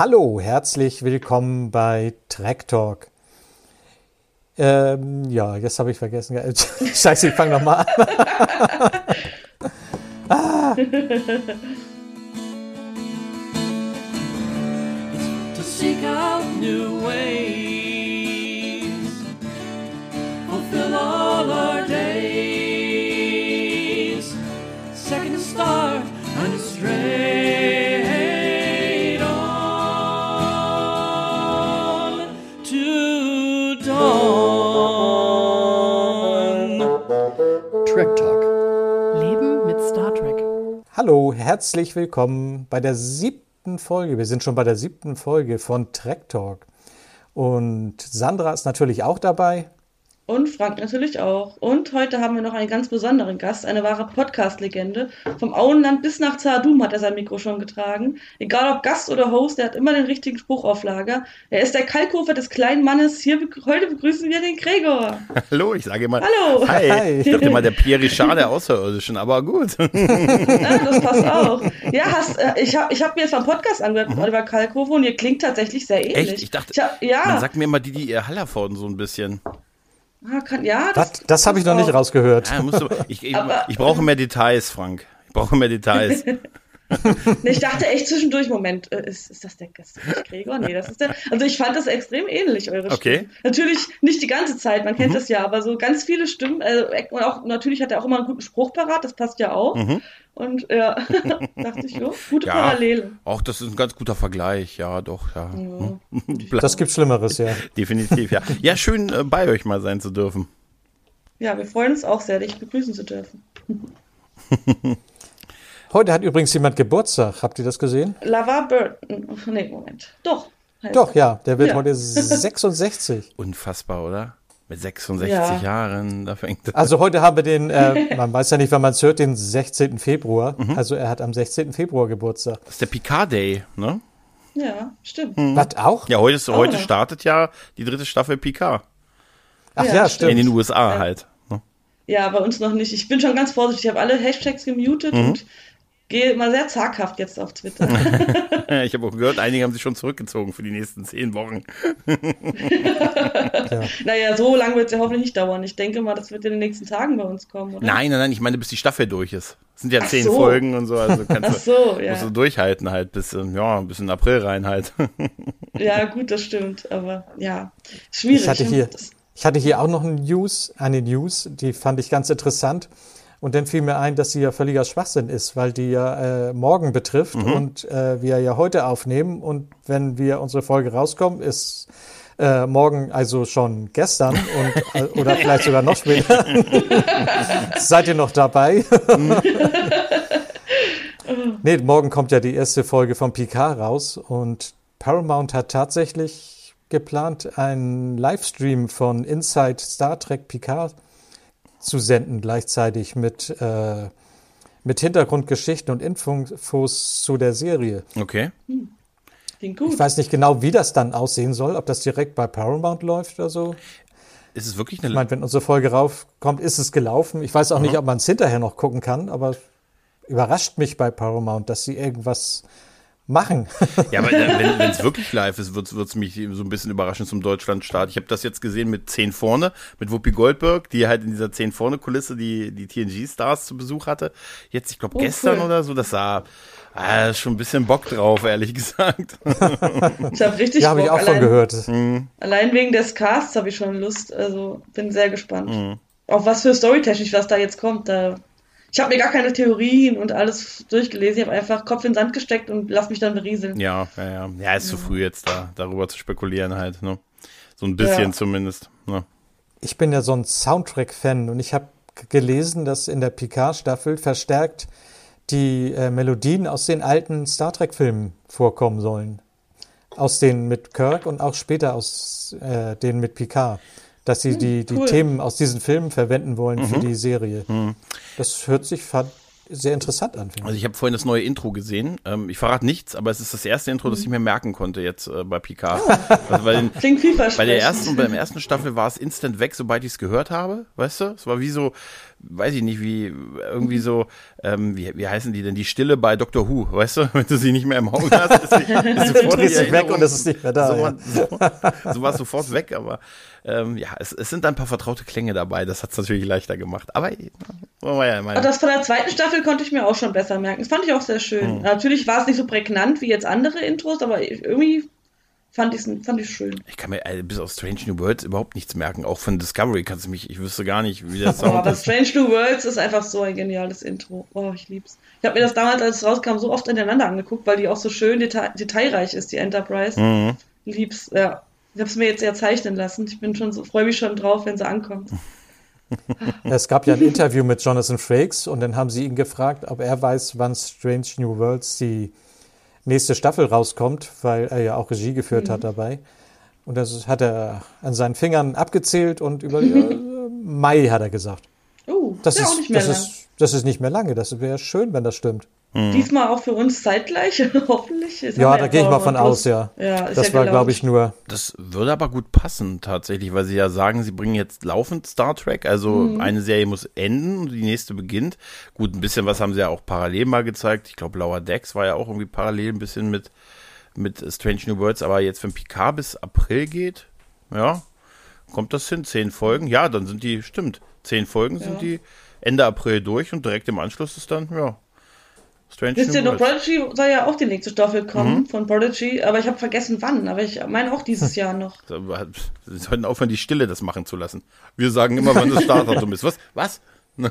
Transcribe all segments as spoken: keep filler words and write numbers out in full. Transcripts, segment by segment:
Hallo, herzlich willkommen bei Trek Talk. Ähm, ja, jetzt habe ich vergessen. Scheiße, ich fange nochmal an. ah. To seek out new ways, fulfill all our days, second star and straight on to dawn. Trek Talk. Leben mit Star Trek. Hallo, herzlich willkommen bei der siebten Folge. Wir sind schon bei der siebten Folge von Trek Talk. Und Sandra ist natürlich auch dabei. Und Frank natürlich auch. Und heute haben wir noch einen ganz besonderen Gast, eine wahre Podcast-Legende. Vom Auenland bis nach Zaadum hat er sein Mikro schon getragen. Egal ob Gast oder Host, er hat immer den richtigen Spruch auf Lager. Er ist der Kalkofer des kleinen Mannes. Hier be- heute begrüßen wir den Gregor. Hallo, ich sage immer. Hallo. Hi. Hi. Ich dachte immer der Pierre Richard der Außerirdischen, aber gut. Ja, das passt auch. Ja, hast, äh, ich habe ich hab mir jetzt mal einen Podcast angehört mit Oliver Kalkofer und ihr klingt tatsächlich sehr ähnlich. Echt? Ich dachte, ich hab, ja. man sagt mir immer die, die ihr Hallervorden so ein bisschen. Ah, kann, ja, das, Das, das habe ich noch nicht auch. rausgehört. Ja, musst du, ich, ich, Aber- ich brauche mehr Details, Frank. Ich brauche mehr Details. Nee, ich dachte echt zwischendurch, Moment, äh, ist, ist das der ist das nicht Gregor? Nee, das ist der. Also ich fand das extrem ähnlich, eure Okay. Stimmen. Natürlich nicht die ganze Zeit, man kennt Mhm. das ja, aber so ganz viele Stimmen, also, und auch natürlich hat er auch immer einen guten Spruch parat, das passt ja auch. Mhm. Und ja, dachte ich, jo, gute Ja. Parallele. Auch das ist ein ganz guter Vergleich. Ja, doch, ja. Ja. Das gibt Schlimmeres, ja. Definitiv, ja. Ja, schön äh, bei euch mal sein zu dürfen. Ja, wir freuen uns auch sehr, dich begrüßen zu dürfen. Heute hat übrigens jemand Geburtstag. Habt ihr das gesehen? Lava Burton. Nee, Moment. Doch. heißt Doch, er. ja. Der wird Ja. heute sechsundsechzig. Unfassbar, oder? Mit sechsundsechzig Ja. Jahren, da fängt das. Also heute haben wir den, äh, man weiß ja nicht, wann man es hört, den sechzehnten Februar. Also er hat am sechzehnten Februar Geburtstag. Das ist der Picard Day, ne? Ja, stimmt. Was auch? Ja, heute, ist, Oh. heute startet ja die dritte Staffel Picard. Ach Ja, ja, stimmt. In stimmt. den U S A Ja. halt. Ne? Ja, bei uns noch nicht. Ich bin schon ganz vorsichtig. Ich habe alle Hashtags gemutet Mhm. und gehe mal sehr zaghaft jetzt auf Twitter. Ja, ich habe auch gehört, einige haben sich schon zurückgezogen für die nächsten zehn Wochen. Naja, so lange wird es ja hoffentlich nicht dauern. Ich denke mal, das wird in den nächsten Tagen bei uns kommen, oder? Nein, nein, nein, ich meine, bis die Staffel durch ist. Es sind ja Ach zehn so. Folgen und so, also kannst Ach du, so, ja. musst du durchhalten halt bis, ähm, ja, bis in April rein halt. Ja, gut, das stimmt. Aber ja, schwierig. Ich hatte ne? hier, Das, ich hatte hier auch noch eine News, eine News, die fand ich ganz interessant. Und dann fiel mir ein, dass sie ja völliger Schwachsinn ist, weil die ja äh, morgen betrifft und äh, wir ja heute aufnehmen. Und wenn wir unsere Folge rauskommen, ist äh, morgen also schon gestern und, äh, oder vielleicht sogar noch später. Seid ihr noch dabei? Nee, morgen kommt ja die erste Folge von Picard raus und Paramount hat tatsächlich geplant, einen Livestream von Inside Star Trek Picard zu senden, gleichzeitig mit, äh, mit Hintergrundgeschichten und Infos zu der Serie. Okay. klingt gut. Ich weiß nicht genau, wie das dann aussehen soll, ob das direkt bei Paramount läuft oder so. Ist es wirklich Ich eine, meine, wenn unsere Folge raufkommt, ist es gelaufen. Ich weiß auch nicht, ob man es hinterher noch gucken kann, aber überrascht mich bei Paramount, dass sie irgendwas machen. ja, aber äh, wenn es wirklich live ist, wird es mich so ein bisschen überraschen zum Deutschlandstart. Ich habe das jetzt gesehen mit zehn vorne, mit Whoopi Goldberg, die halt in dieser zehn vorne Kulisse die, die T N G-Stars zu Besuch hatte. Jetzt, ich glaube, Oh, gestern cool. oder so, das sah ah, schon ein bisschen Bock drauf, ehrlich gesagt. Ich habe richtig Ja, habe ich Bock. auch von allein, gehört. allein wegen des Casts habe ich schon Lust. Also bin sehr gespannt. Mhm. Auch was für storytechnisch, was da jetzt kommt. Da, ich habe mir gar keine Theorien und alles durchgelesen. Ich habe einfach Kopf in den Sand gesteckt und lass mich dann berieseln. Ja, ja, ja. Ja, ist zu früh jetzt da, darüber zu spekulieren halt, ne? So ein bisschen Ja. zumindest, ne? Ich bin ja so ein Soundtrack-Fan und ich habe g- gelesen, dass in der Picard-Staffel verstärkt die äh, Melodien aus den alten Star Trek-Filmen vorkommen sollen. Aus denen mit Kirk und auch später aus äh, denen mit Picard. Dass sie die, die cool. Themen aus diesen Filmen verwenden wollen für die Serie. Das hört sich, fand sehr interessant an. Also ich habe vorhin das neue Intro gesehen. Ähm, ich verrate nichts, aber es ist das erste Intro, das ich mir merken konnte jetzt äh, bei Picard. Also bei den, Klingt vielversprechend. Bei der ersten, bei der ersten Staffel war es instant weg, sobald ich es gehört habe, weißt du? Es war wie so, weiß ich nicht, wie irgendwie so, ähm, wie, wie heißen die denn? Die Stille bei Doctor Who, weißt du? Wenn du sie nicht mehr im Auge hast, ist sie, ist sofort Drehst dich weg und es ist nicht mehr da. So, ja. so, so war es sofort weg, aber ähm, ja, es, es sind ein paar vertraute Klänge dabei, das hat es natürlich leichter gemacht. Aber oh, ja, Aber das von der zweiten Staffel konnte ich mir auch schon besser merken. Das fand ich auch sehr schön. Mhm. Natürlich war es nicht so prägnant wie jetzt andere Intros, aber irgendwie fand ich es fand schön. Ich kann mir äh, bis auf Strange New Worlds überhaupt nichts merken. Auch von Discovery kannst du mich, ich wüsste gar nicht, wie der Sound oh, aber ist. Strange New Worlds ist einfach so ein geniales Intro. Oh, ich lieb's. Ich habe mir das damals, als es rauskam, so oft hintereinander angeguckt, weil die auch so schön deta- detailreich ist, die Enterprise. Mhm. Lieb's, ja. Ich habe es mir jetzt eher zeichnen lassen. Ich bin schon so, freue mich schon drauf, wenn sie ankommt. Es gab ja ein Interview mit Jonathan Frakes und dann haben sie ihn gefragt, ob er weiß, wann Strange New Worlds die nächste Staffel rauskommt, weil er ja auch Regie geführt mhm. hat dabei. Und das hat er an seinen Fingern abgezählt und über äh, Mai hat er gesagt. Oh, das ist ist auch nicht mehr das lang. Ist, das ist nicht mehr lange. Das wäre schön, wenn das stimmt. Mhm. Diesmal auch für uns zeitgleich, hoffentlich. Jetzt ja, da gehe ich mal von aus, ja. ja das ja war, glaube ich, nur... Das würde aber gut passen, tatsächlich, weil sie ja sagen, sie bringen jetzt laufend Star Trek, also mhm. eine Serie muss enden und die nächste beginnt. Gut, ein bisschen was haben sie ja auch parallel mal gezeigt. Ich glaube, Lower Decks war ja auch irgendwie parallel ein bisschen mit, mit Strange New Worlds, aber jetzt, wenn Picard bis April geht, ja, kommt das hin, zehn Folgen, ja, dann sind die, stimmt, zehn Folgen ja. sind die Ende April durch und direkt im Anschluss ist dann, ja, Strange Wisst ihr noch, Worlds. Prodigy soll ja auch die nächste Staffel kommen Mhm. von Prodigy, aber ich habe vergessen wann, aber ich meine auch dieses Jahr noch. Sie sollten aufhören, die Stille das machen zu lassen. Wir sagen immer, wann das Startdatum ist. Was? Was?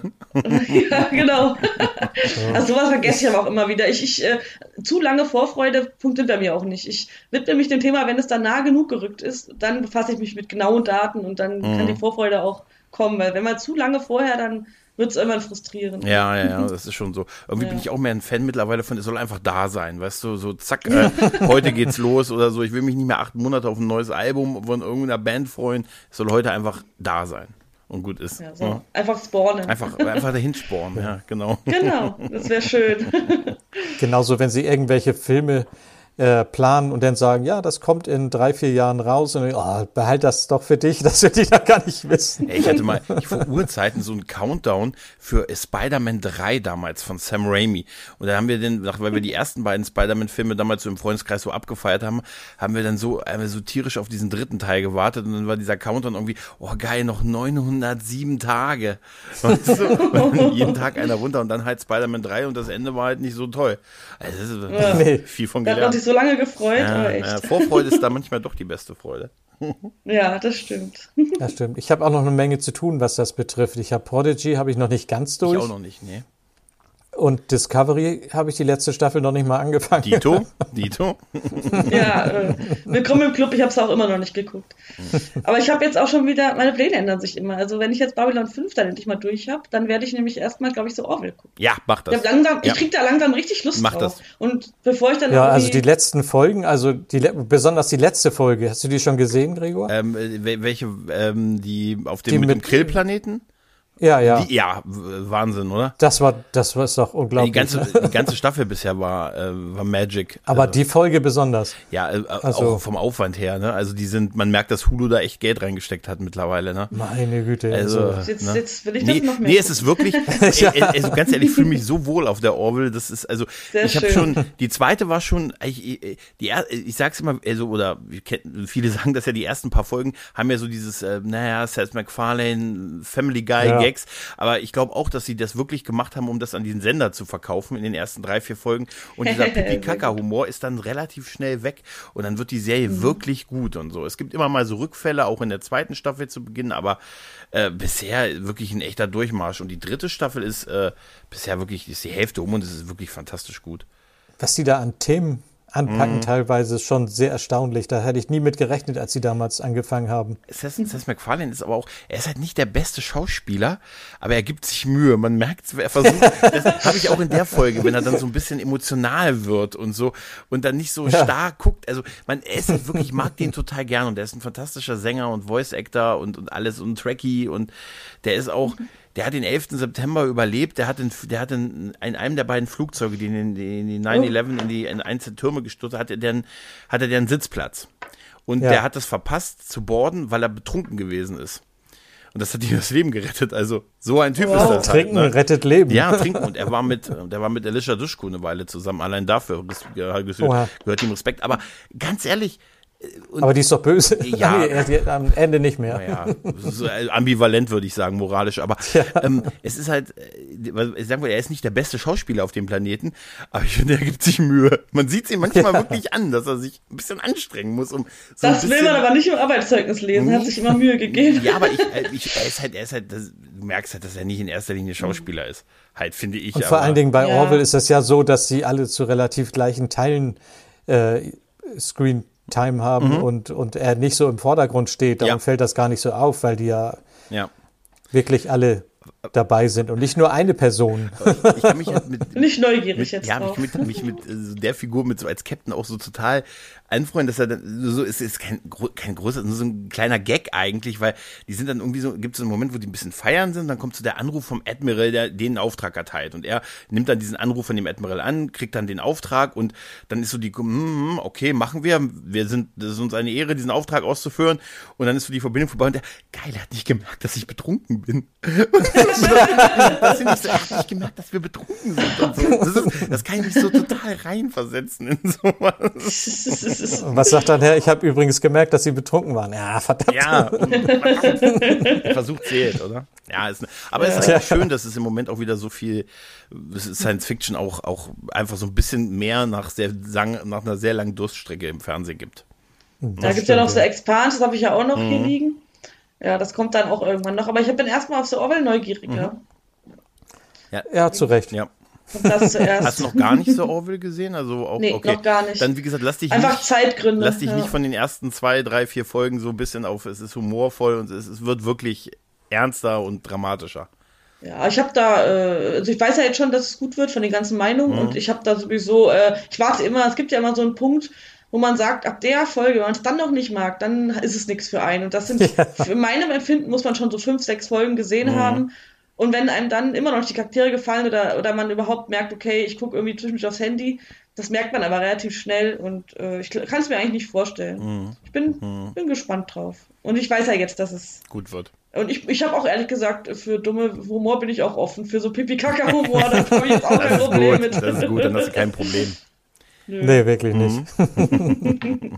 Ja, genau. Also sowas vergesse ich aber auch immer wieder. Ich, ich äh, zu lange Vorfreude funktioniert bei mir auch nicht. Ich widme mich dem Thema, wenn es dann nah genug gerückt ist, dann befasse ich mich mit genauen Daten und dann mhm. kann die Vorfreude auch kommen, weil wenn man zu lange vorher, dann wird es irgendwann frustrierend. Ja, ja, ja, das ist schon so. Irgendwie ja. bin ich auch mehr ein Fan mittlerweile von, es soll einfach da sein, weißt du, so zack, äh, heute geht's los oder so. Ich will mich nicht mehr acht Monate auf ein neues Album von irgendeiner Band freuen. Es soll heute einfach da sein und gut ist. Ja, so. Ja. Einfach spawnen. Einfach, einfach dahin spawnen, ja, genau. Genau, das wäre schön. Genauso, wenn sie irgendwelche Filme äh, planen und dann sagen, ja, das kommt in drei, vier Jahren raus und oh, behalt das doch für dich, dass wir die da gar nicht wissen. Ja, ich hatte mal ich vor Urzeiten so einen Countdown für Spider-Man drei damals von Sam Raimi und da haben wir den, weil wir die ersten beiden Spider-Man-Filme damals so im Freundeskreis so abgefeiert haben, haben wir dann so, haben wir so tierisch auf diesen dritten Teil gewartet und dann war dieser Countdown irgendwie, oh geil, noch neunhundertsieben Tage. Und so, und jeden Tag einer runter und dann halt Spider-Man drei und das Ende war halt nicht so toll. Also das ist ja. nee. viel von gelernt. Da hat man sich so lange gefreut, ja, aber echt. Ja, Vorfreude ist da manchmal doch die beste Freude. Ja, das stimmt. Das stimmt. Ich habe auch noch eine Menge zu tun, was das betrifft. Ich habe Prodigy, habe ich noch nicht ganz durch. Ich auch noch nicht, nee. Und Discovery habe ich die letzte Staffel noch nicht mal angefangen. Dito, Dito. Ja, äh, willkommen im Club, ich habe es auch immer noch nicht geguckt. Aber ich habe jetzt auch schon wieder, meine Pläne ändern sich immer. Also wenn ich jetzt Babylon fünf dann endlich mal durch habe, dann werde ich nämlich erstmal, glaube ich, so Orville gucken. Ja, mach das. Ich, langsam, ja. ich kriege da langsam richtig Lust mach drauf. Das. Und bevor ich dann Ja, also die letzten Folgen, also die besonders die letzte Folge, hast du die schon gesehen, Gregor? Ähm, welche, ähm, die auf dem, die mit mit dem Grillplaneten? Ja, ja. Die, ja, Wahnsinn, oder? Das war, das war doch unglaublich. Die ganze, die ganze Staffel bisher war, äh, war Magic. Aber also, die Folge besonders. Ja, äh, also, auch vom Aufwand her, ne? Also die sind, man merkt, dass Hulu da echt Geld reingesteckt hat mittlerweile, ne? Meine Güte. Also, also jetzt, ne? jetzt will ich das nee, noch mehr. Nee, es ist wirklich, ja. äh, also ganz ehrlich, ich fühle mich so wohl auf der Orville, das ist, also, Sehr ich habe schön. schon, die zweite war schon, ich, die, ich sag's immer, also, oder viele sagen das ja, die ersten paar Folgen haben ja so dieses, äh, naja, Seth MacFarlane, Family Guy ja. Gags, aber ich glaube auch, dass sie das wirklich gemacht haben, um das an den Sender zu verkaufen in den ersten drei, vier Folgen. Und dieser Pipi-Kaka-Humor ist dann relativ schnell weg und dann wird die Serie mhm. wirklich gut und so. Es gibt immer mal so Rückfälle, auch in der zweiten Staffel zu Beginn, aber äh, bisher wirklich ein echter Durchmarsch. Und die dritte Staffel ist äh, bisher wirklich, ist die Hälfte um und es ist wirklich fantastisch gut. Was die da an Themen anpacken, mhm. teilweise ist schon sehr erstaunlich. Da hätte ich nie mit gerechnet, als sie damals angefangen haben. Seth, Seth MacFarlane ist aber auch, er ist halt nicht der beste Schauspieler, aber er gibt sich Mühe. Man merkt, er versucht, das habe ich auch in der Folge, wenn er dann so ein bisschen emotional wird und so und dann nicht so ja. stark guckt. Also man, er ist halt wirklich, ich mag den total gern und der ist ein fantastischer Sänger und Voice Actor und, und alles und Trekkie und der ist auch, der hat den elften September überlebt, der hat, in, der hat in, in einem der beiden Flugzeuge, die in, die in die neun elf in die in einzelne Türme gestürzt hat, hatte der, einen, hatte der einen Sitzplatz. Und ja. der hat es verpasst zu boarden, weil er betrunken gewesen ist. Und das hat ihm das Leben gerettet. Also so ein Typ wow. ist das. Trinken halt, ne? rettet Leben. Ja, trinken. Und er war mit, der war mit Alicia Dushku eine Weile zusammen. Allein dafür gehört, gehört ihm Respekt. Aber ganz ehrlich. Und, aber die ist doch böse. Ja. Nee, am Ende nicht mehr. Naja, so ambivalent würde ich sagen, moralisch. Aber ja. ähm, es ist halt, ich sag mal, er ist nicht der beste Schauspieler auf dem Planeten, aber ich finde, er gibt sich Mühe. Man sieht es ihm manchmal ja. wirklich an, dass er sich ein bisschen anstrengen muss. Um so das will man aber nicht im Arbeitszeugnis lesen, er hat sich immer Mühe gegeben. Ja, aber ich, ich, er ist halt, er ist halt, das, du merkst halt, dass er nicht in erster Linie Schauspieler ist. Halt, finde ich. Und vor aber, allen Dingen bei ja. Orville ist es ja so, dass sie alle zu relativ gleichen Teilen äh, Screen Time haben mhm. und, und er nicht so im Vordergrund steht, darum ja. fällt das gar nicht so auf, weil die ja, ja. wirklich alle dabei sind und nicht nur eine Person. Ich kann mich halt mit, nicht neugierig mit, jetzt ja, drauf. mich mit, mich mit so der Figur mit so als Captain auch so total anfreuen, dass er dann so ist, ist kein, kein großer, nur so ein kleiner Gag eigentlich, weil die sind dann irgendwie so, gibt es einen Moment, wo die ein bisschen feiern sind, dann kommt so der Anruf vom Admiral, der den Auftrag erteilt und er nimmt dann diesen Anruf von dem Admiral an, kriegt dann den Auftrag und dann ist so die, hm, okay, machen wir, wir sind, das ist uns eine Ehre, diesen Auftrag auszuführen und dann ist so die Verbindung vorbei und der, geil, er hat nicht gemerkt, dass ich betrunken bin. Das finde ich so, er hat nicht gemerkt, dass wir betrunken sind und so. Das, ist, das kann ich mich so total reinversetzen in sowas. Was sagt dann Herr? Ich habe übrigens gemerkt, dass Sie betrunken waren. Ja, verdammt. Ja, verdammt. Versucht zählt, oder? Ja, ist, aber es ist ja schön, dass es im Moment auch wieder so viel Science Fiction auch, auch einfach so ein bisschen mehr nach, sehr, nach einer sehr langen Durststrecke im Fernsehen gibt. Da gibt es ja noch so Expans, das habe ich ja auch noch mhm. hier liegen. Ja, das kommt dann auch irgendwann noch. Aber ich bin erstmal auf so Orwell neugieriger. Mhm. Ja. ja, zu Recht. Ja. Das zuerst. Hast du noch gar nicht so Orville gesehen? Also auch, nee, okay. noch gar nicht. Dann, wie gesagt, lass dich Einfach nicht, Zeitgründe. Lass dich ja. nicht von den ersten zwei, drei, vier Folgen so ein bisschen auf, es ist humorvoll und es, es wird wirklich ernster und dramatischer. Ja, ich habe da, äh, also ich weiß ja jetzt schon, dass es gut wird von den ganzen Meinungen mhm. und ich habe da sowieso, äh, ich warte immer, es gibt ja immer so einen Punkt, wo man sagt, ab der Folge, wenn man es dann noch nicht mag, dann ist es nichts für einen. Und das sind, ja. für meinem Empfinden muss man schon so fünf, sechs Folgen gesehen mhm. haben. Und wenn einem dann immer noch die Charaktere gefallen oder, oder man überhaupt merkt, okay, ich gucke irgendwie zwischendurch aufs Handy, das merkt man aber relativ schnell und äh, ich kann es mir eigentlich nicht vorstellen. Mhm. Ich bin, mhm. bin gespannt drauf. Und ich weiß ja jetzt, dass es gut wird. Und ich, ich habe auch ehrlich gesagt, für dumme Humor bin ich auch offen. Für so Pipi-Kaka-Humor, da habe ich jetzt auch kein Problem gut, mit. Das ist gut, dann hast du kein Problem. Nö. Nee, wirklich nicht. Mhm.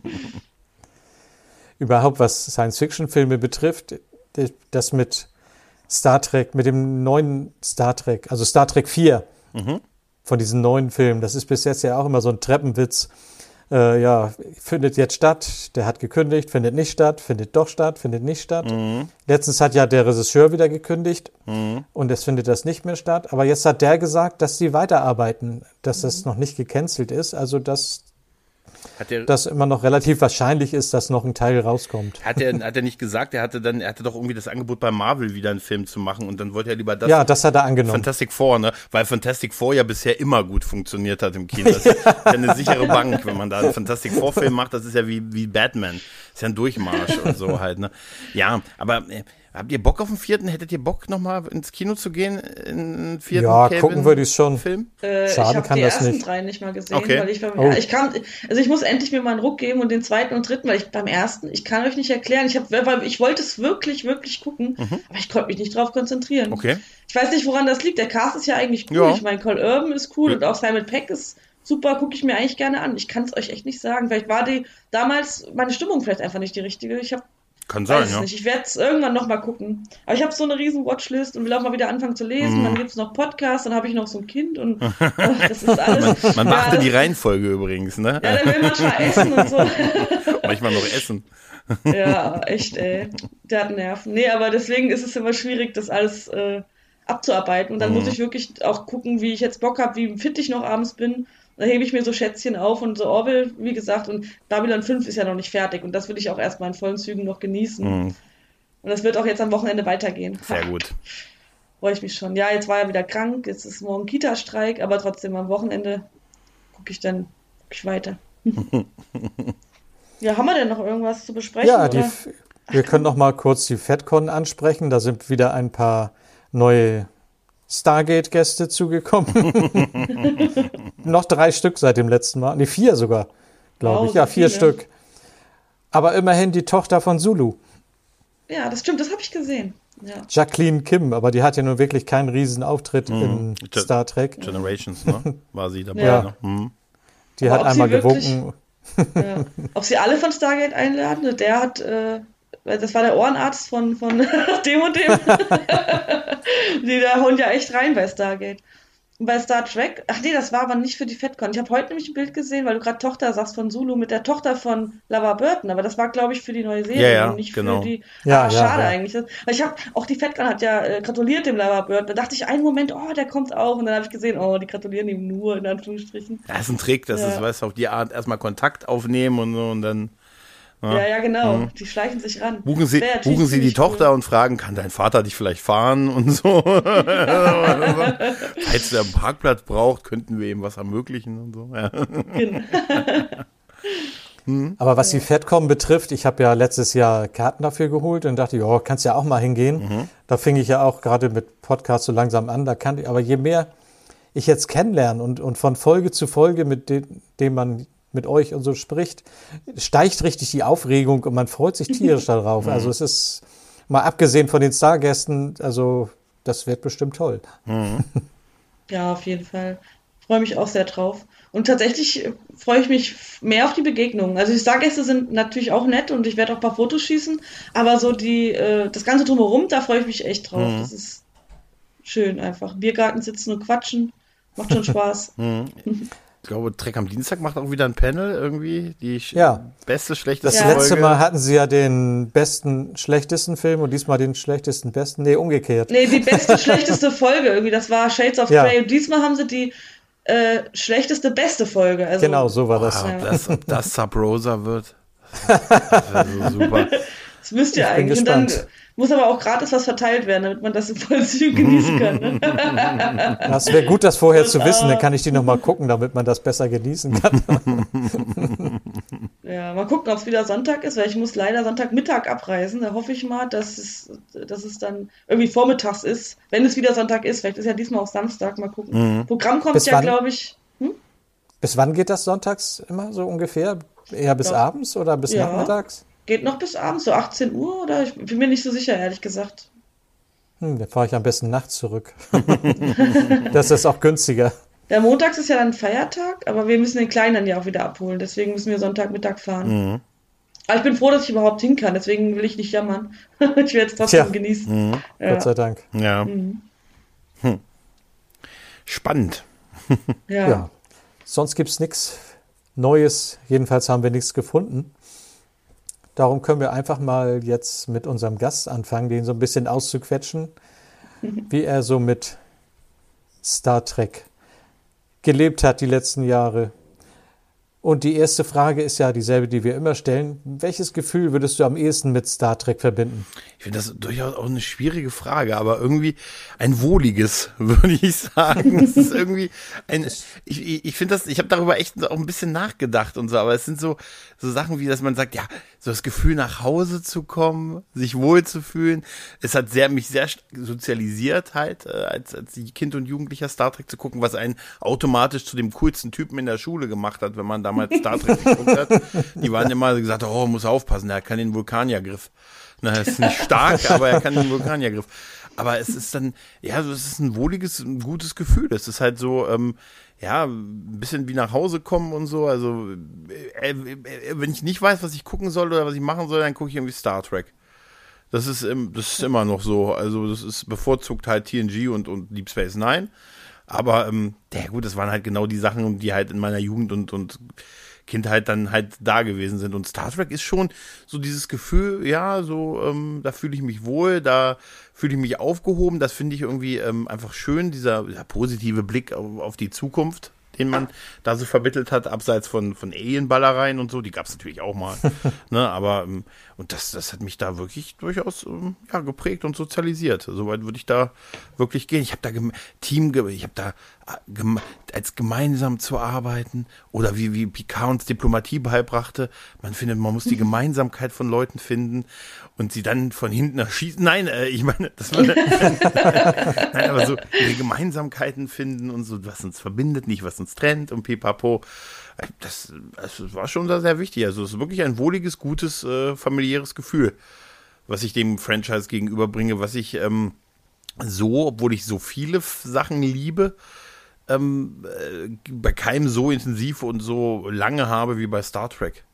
Überhaupt, was Science-Fiction-Filme betrifft, das mit Star Trek, mit dem neuen Star Trek, also Star Trek vier, mhm. von diesen neuen Filmen, das ist bis jetzt ja auch immer so ein Treppenwitz. Äh, ja, findet jetzt statt, der hat gekündigt, findet nicht statt, findet doch statt, findet nicht statt. Mhm. Letztens hat ja der Regisseur wieder gekündigt mhm. und es findet das nicht mehr statt. Aber jetzt hat der gesagt, dass sie weiterarbeiten, dass mhm. das noch nicht gecancelt ist, also dass Hat der, das immer noch relativ wahrscheinlich ist, dass noch ein Teil rauskommt. Hat er, hat er nicht gesagt, er hatte dann, er hatte doch irgendwie das Angebot bei Marvel wieder einen Film zu machen und dann wollte er lieber das. Ja, das hat er angenommen. Fantastic Four, ne? Weil Fantastic Four ja bisher immer gut funktioniert hat im Kino. Das ist ja eine sichere Bank, wenn man da einen Fantastic Four Film macht, das ist ja wie, wie Batman. Das ist ja ein Durchmarsch und so halt, ne? Ja, aber äh, habt ihr Bock auf den vierten? Hättet ihr Bock, nochmal ins Kino zu gehen? In den vierten ja, Kevin gucken würde ich schon. Film? Äh, Schaden ich kann die das ersten nicht. drei nicht mal gesehen, Okay. weil ich beim, Oh. ja, ich kann, also ich muss endlich mir mal einen Ruck geben und den zweiten und dritten, weil ich beim ersten, ich kann euch nicht erklären, ich habe, weil ich wollte es wirklich, wirklich gucken, Mhm. aber ich konnte mich nicht drauf konzentrieren. Okay. Ich weiß nicht, woran das liegt. Der Cast ist ja eigentlich cool. Ja. Ich meine, Cole Urban ist cool Ja. und auch Simon Pegg ist super, gucke ich mir eigentlich gerne an. Ich kann es euch echt nicht sagen. Vielleicht war die damals meine Stimmung vielleicht einfach nicht die richtige. Ich habe Kann sein, Weiß es ja. nicht. Ich werde es irgendwann noch mal gucken. Aber ich habe so eine riesen Watchlist und will auch mal wieder anfangen zu lesen. Mhm. Dann gibt es noch Podcasts, dann habe ich noch so ein Kind und oh, das ist alles. Man, man ja, beachtet das, die Reihenfolge übrigens, ne? Ja, dann will man schon essen und so. Manchmal noch essen. Ja, echt, ey. Der hat Nerven. Nee, aber deswegen ist es immer schwierig, das alles äh, abzuarbeiten. Und dann Mhm. muss ich wirklich auch gucken, wie ich jetzt Bock habe, wie fit ich noch abends bin. Da hebe ich mir so Schätzchen auf und so Orwell, wie gesagt, und Babylon fünf ist ja noch nicht fertig und das will ich auch erstmal in vollen Zügen noch genießen. Mhm. Und das wird auch jetzt am Wochenende weitergehen. Sehr gut. Freue ich mich schon. Ja, jetzt war er wieder krank, jetzt ist morgen Kita-Streik, aber trotzdem am Wochenende gucke ich dann guck ich weiter. Ja, haben wir denn noch irgendwas zu besprechen? Ja, die, oder? wir können noch mal kurz die FedCon ansprechen. Da sind wieder ein paar neue Stargate-Gäste zugekommen. Noch drei Stück seit dem letzten Mal. Nee, vier sogar, glaube Wow, ich. Ja, so vier viele. Stück. Aber immerhin die Tochter von Zulu, Ja, das stimmt, das habe ich gesehen. Ja. Jacqueline Kim. Aber die hat ja nun wirklich keinen riesen Auftritt in Ja. Star Trek. Generations, ne? War sie dabei, Ja. ne? Hm. Die Aber hat ob sie einmal wirklich- gewunken. Ja. Ob sie alle von Stargate einladen? Der hat, äh, das war der Ohrenarzt von, von dem und dem. Die da hauen ja echt rein bei Stargate. Und bei Star Trek, ach nee, das war aber nicht für die FedCon. Ich habe heute nämlich ein Bild gesehen, weil du gerade Tochter sagst von Zulu, mit der Tochter von LaVar Burton, aber das war, glaube ich, für die neue Serie Ja, ja, und nicht genau. für die. Ja, ah, ja, schade ja. eigentlich. Weil ich habe, auch die FedCon hat ja äh, gratuliert dem LaVar Burton. Da dachte ich einen Moment, oh, der kommt auch. Und dann habe ich gesehen, oh, die gratulieren ihm nur, in Anführungsstrichen. Ja, ist ein Trick, das Ja. ist, weißt du, auf die Art erstmal Kontakt aufnehmen und so und dann Ja, ja, genau. Die schleichen sich ran. buchen sie, Wäre natürlich buchen sie die ziemlich cool. Tochter und fragen, kann dein Vater dich vielleicht fahren und so. Falls er einen Parkplatz braucht, könnten wir ihm was ermöglichen und so. Ja. Genau. Aber was die FedCon betrifft, ich habe ja letztes Jahr Karten dafür geholt und dachte, ja, kannst ja auch mal hingehen. Da fing ich ja auch gerade mit Podcast so langsam an. Da kann ich, aber je mehr ich jetzt kennenlerne und, und von Folge zu Folge, mit dem, dem man mit euch und so spricht, steigt richtig die Aufregung und man freut sich tierisch darauf. Also es ist, mal abgesehen von den Stargästen, also das wird bestimmt toll. Ja, auf jeden Fall. Freue mich auch sehr drauf. Und tatsächlich äh, freue ich mich f- mehr auf die Begegnungen. Also die Stargäste sind natürlich auch nett und ich werde auch ein paar Fotos schießen, aber so die, äh, das Ganze drumherum, da freue ich mich echt drauf. Das ist schön einfach. Im Biergarten sitzen und quatschen, macht schon Spaß. Ich glaube, Trek am Dienstag macht auch wieder ein Panel irgendwie. Die sch- Ja. beste, Das schlechteste Ja. letzte Folge. Mal hatten sie ja den besten, schlechtesten Film und diesmal den schlechtesten, besten. Nee, umgekehrt. Nee, die beste, schlechteste Folge irgendwie, das war Shades of Ja. Grey. Und diesmal haben sie die äh, schlechteste, beste Folge. Also, Genau, so war das. Ah, ob das, ob das Sub Rosa wird. Das wäre so super. das müsst ihr Ich bin eigentlich. Und dann gespannt. muss aber auch gratis was verteilt werden, damit man das im Vollzug genießen kann. Ne? Das wäre gut, das vorher zu Das, wissen, äh, dann kann ich die nochmal gucken, damit man das besser genießen kann. Ja, mal gucken, ob es wieder Sonntag ist, weil ich muss leider Sonntagmittag abreisen. Da hoffe ich mal, dass es, dass es dann irgendwie vormittags ist, wenn es wieder Sonntag ist. Vielleicht ist ja diesmal auch Samstag, mal gucken. Programm kommt Bis ja, wann? glaube ich. Hm? Bis wann geht das sonntags immer so ungefähr? Eher bis Ja. abends oder bis Ja. nachmittags? Geht noch bis abends, so achtzehn Uhr oder? Ich bin mir nicht so sicher, ehrlich gesagt. Hm, dann fahre ich am besten nachts zurück. Das ist auch günstiger. Der Montags ist ja dann Feiertag, aber wir müssen den Kleinen dann ja auch wieder abholen. Deswegen müssen wir Sonntagmittag fahren. Aber ich bin froh, dass ich überhaupt hin kann. Deswegen will ich nicht jammern. Ich werde es trotzdem Tja. genießen. Ja. Gott sei Dank. Ja. Hm. Spannend. Ja. Ja. Sonst gibt es nichts Neues. Jedenfalls haben wir nichts gefunden. Darum können wir einfach mal jetzt mit unserem Gast anfangen, den so ein bisschen auszuquetschen, wie er so mit Star Trek gelebt hat die letzten Jahre. Und die erste Frage ist ja dieselbe, die wir immer stellen. Welches Gefühl würdest du am ehesten mit Star Trek verbinden? Ich finde das durchaus auch eine schwierige Frage, aber irgendwie ein wohliges, würde ich sagen. Es ist irgendwie ein, ich, ich, ich finde das, ich habe darüber echt auch ein bisschen nachgedacht und so, aber es sind so, so Sachen wie, dass man sagt, ja, so das Gefühl nach Hause zu kommen, sich wohl zu fühlen. Es hat sehr, mich sehr sozialisiert halt, äh, als, als Kind und Jugendlicher Star Trek zu gucken, was einen automatisch zu dem coolsten Typen in der Schule gemacht hat, wenn man damals Star Trek geguckt hat. Die waren immer gesagt, oh, muss aufpassen, der kann den Vulkaniergriff. Na, er ist nicht stark, aber er kann den Vulkaniergriff. Aber es ist dann, ja, so, es ist ein wohliges, ein gutes Gefühl. Es ist halt so, ähm, ja, ein bisschen wie nach Hause kommen und so. Also, äh, äh, wenn ich nicht weiß, was ich gucken soll oder was ich machen soll, dann gucke ich irgendwie Star Trek. Das ist, im, das ist immer noch so. Also, das ist bevorzugt halt T N G und, und Deep Space Nine. Aber, ähm, ja gut, das waren halt genau die Sachen, die halt in meiner Jugend und, und Kindheit dann halt da gewesen sind. Und Star Trek ist schon so dieses Gefühl, ja, so, ähm, da fühle ich mich wohl, da fühle ich mich aufgehoben. Das finde ich irgendwie ähm, einfach schön, dieser, dieser positive Blick auf, auf die Zukunft, den man da so vermittelt hat, abseits von, von Alien-Ballereien und so. Die gab es natürlich auch mal. Ne, aber, ähm, und das, das hat mich da wirklich durchaus ähm, ja, geprägt und sozialisiert. Soweit würde ich da wirklich gehen. Ich habe da gem- Team, ge- ich habe da geme- als gemeinsam zu arbeiten oder wie, wie Picard uns Diplomatie beibrachte. Man findet, man muss die Gemeinsamkeit von Leuten finden und sie dann von hinten erschießen. Nein, äh, ich meine, das war, nein, aber so ihre Gemeinsamkeiten finden und so, was uns verbindet, nicht was uns trennt und pipapo. Das, das war schon sehr, sehr wichtig. Also es ist wirklich ein wohliges, gutes, äh, familiäres Gefühl, was ich dem Franchise gegenüberbringe, was ich ähm, so, obwohl ich so viele F- Sachen liebe, ähm, äh, bei keinem so intensiv und so lange habe wie bei Star Trek.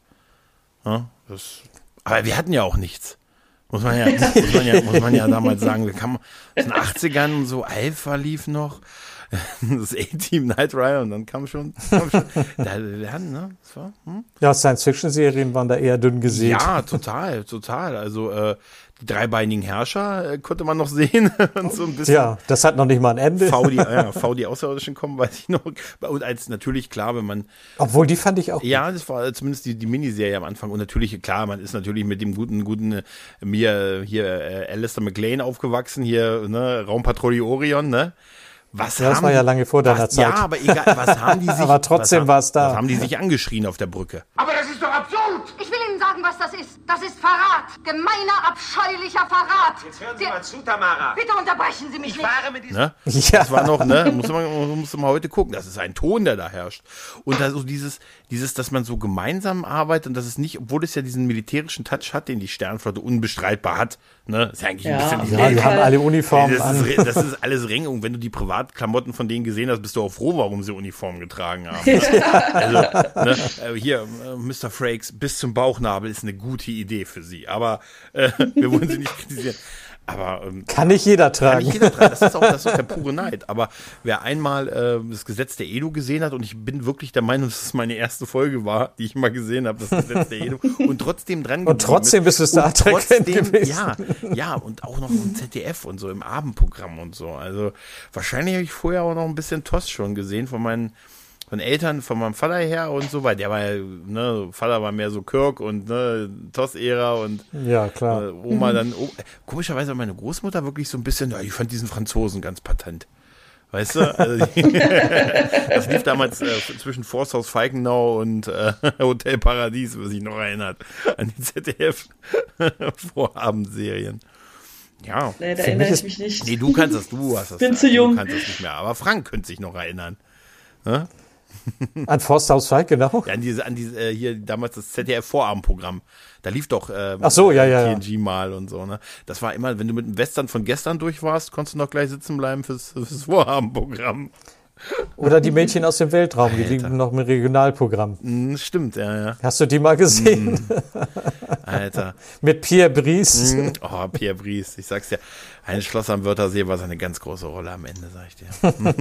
Ja, das, aber wir hatten ja auch nichts. Muss man ja, muss man ja, muss man ja damals sagen. Wir kamen aus den achtzigern und so, Alpha lief noch, das A-Team Knight Rider und dann kam schon, kam schon da lernen, ne? Das war, hm? Ja, Science-Fiction-Serien waren da eher dünn gesät. Ja, total, total. Also äh, die dreibeinigen Herrscher äh, konnte man noch sehen und so ein bisschen. Ja, das hat noch nicht mal ein Ende. V, die, ja, V, die Außerirdischen kommen, weiß ich noch. Und als natürlich klar, wenn man. Obwohl, die fand ich auch Ja, das war zumindest die, die Miniserie am Anfang. Und natürlich, klar, man ist natürlich mit dem guten, guten äh, mir hier äh, Alistair McLean aufgewachsen, hier, ne, Raumpatrouille Orion, ne? Was Ja, das haben war ja die- lange vor deiner was, Zeit. Ja, aber egal, was haben die sich. Aber trotzdem was haben- war es da. Was haben die sich angeschrien auf der Brücke? Aber das ist doch absurd! Ich will Ihnen sagen, was das ist. Das ist Verrat. Gemeiner, abscheulicher Verrat. Jetzt hören Sie Der- mal zu, Tamara. Bitte unterbrechen Sie mich Ich nicht. fahre mit diesem... Ne? Ja. Das war noch, ne, muss man, muss man heute gucken. Das ist ein Ton, der da herrscht. Und da so dieses, dieses, dass man so gemeinsam arbeitet und dass es nicht, obwohl es ja diesen militärischen Touch hat, den die Sternflotte unbestreitbar hat, ne, ist ja eigentlich Ja. ein bisschen Ja, die haben alle Uniformen das, an. ist, das ist alles Ringung. Wenn du die Privatklamotten von denen gesehen hast, bist du auch froh, warum sie Uniformen getragen haben. Also, ne, äh, hier, äh, Mister Frakes, bis zum Bauchnabel ist eine gute Idee für sie. Aber äh, wir wollen sie nicht kritisieren. Aber ähm, Kann nicht jeder kann tragen. nicht jeder tragen. Das ist auch, das ist auch der pure Neid. Aber wer einmal äh, das Gesetz der Edo gesehen hat, und ich bin wirklich der Meinung, dass es meine erste Folge war, die ich mal gesehen habe, das Gesetz der Edo, und trotzdem dran Und trotzdem bist du Star Trek-Fan gewesen. Ja, ja, und auch noch im Z D F und so, im Abendprogramm und so. Also wahrscheinlich habe ich vorher auch noch ein bisschen T O S schon gesehen von meinen von Eltern, von meinem Vater her und so, weil der war ja, ne, Vater war mehr so Kirk und ne, T O S-Ära und Ja, klar. äh, Oma dann, oh, komischerweise war meine Großmutter wirklich so ein bisschen, ja, ich fand diesen Franzosen ganz patent. Weißt du? Also, das lief damals äh, zwischen Forsthaus Falkenau und äh, Hotel Paradies, was sich noch erinnert, an die Z D F-Vorabendserien. Ja. Nee, da Für erinnere mich ich mich nicht. Nee, du kannst das, du hast das. Bin äh, zu jung. Du kannst das nicht mehr, aber Frank könnte sich noch erinnern. Ne? An Forsthaus Falk, genau. Ja, an diese, an diese, äh, hier damals das Z D F-Vorabendprogramm. Da lief doch ähm, Ach so, ja, ja, T ja. N G mal und so, ne? Das war immer, wenn du mit dem Western von gestern durch warst, konntest du noch gleich sitzen bleiben fürs, fürs Vorabendprogramm. Oder die Mädchen aus dem Weltraum, die Alter. liegen noch im Regionalprogramm. Hm, stimmt, ja, ja. Hast du die mal gesehen? Alter. Mit Pierre Brice. Hm, oh, Pierre Brice, ich sag's dir. Ein Schloss am Wörthersee war seine ganz große Rolle am Ende, sag ich dir.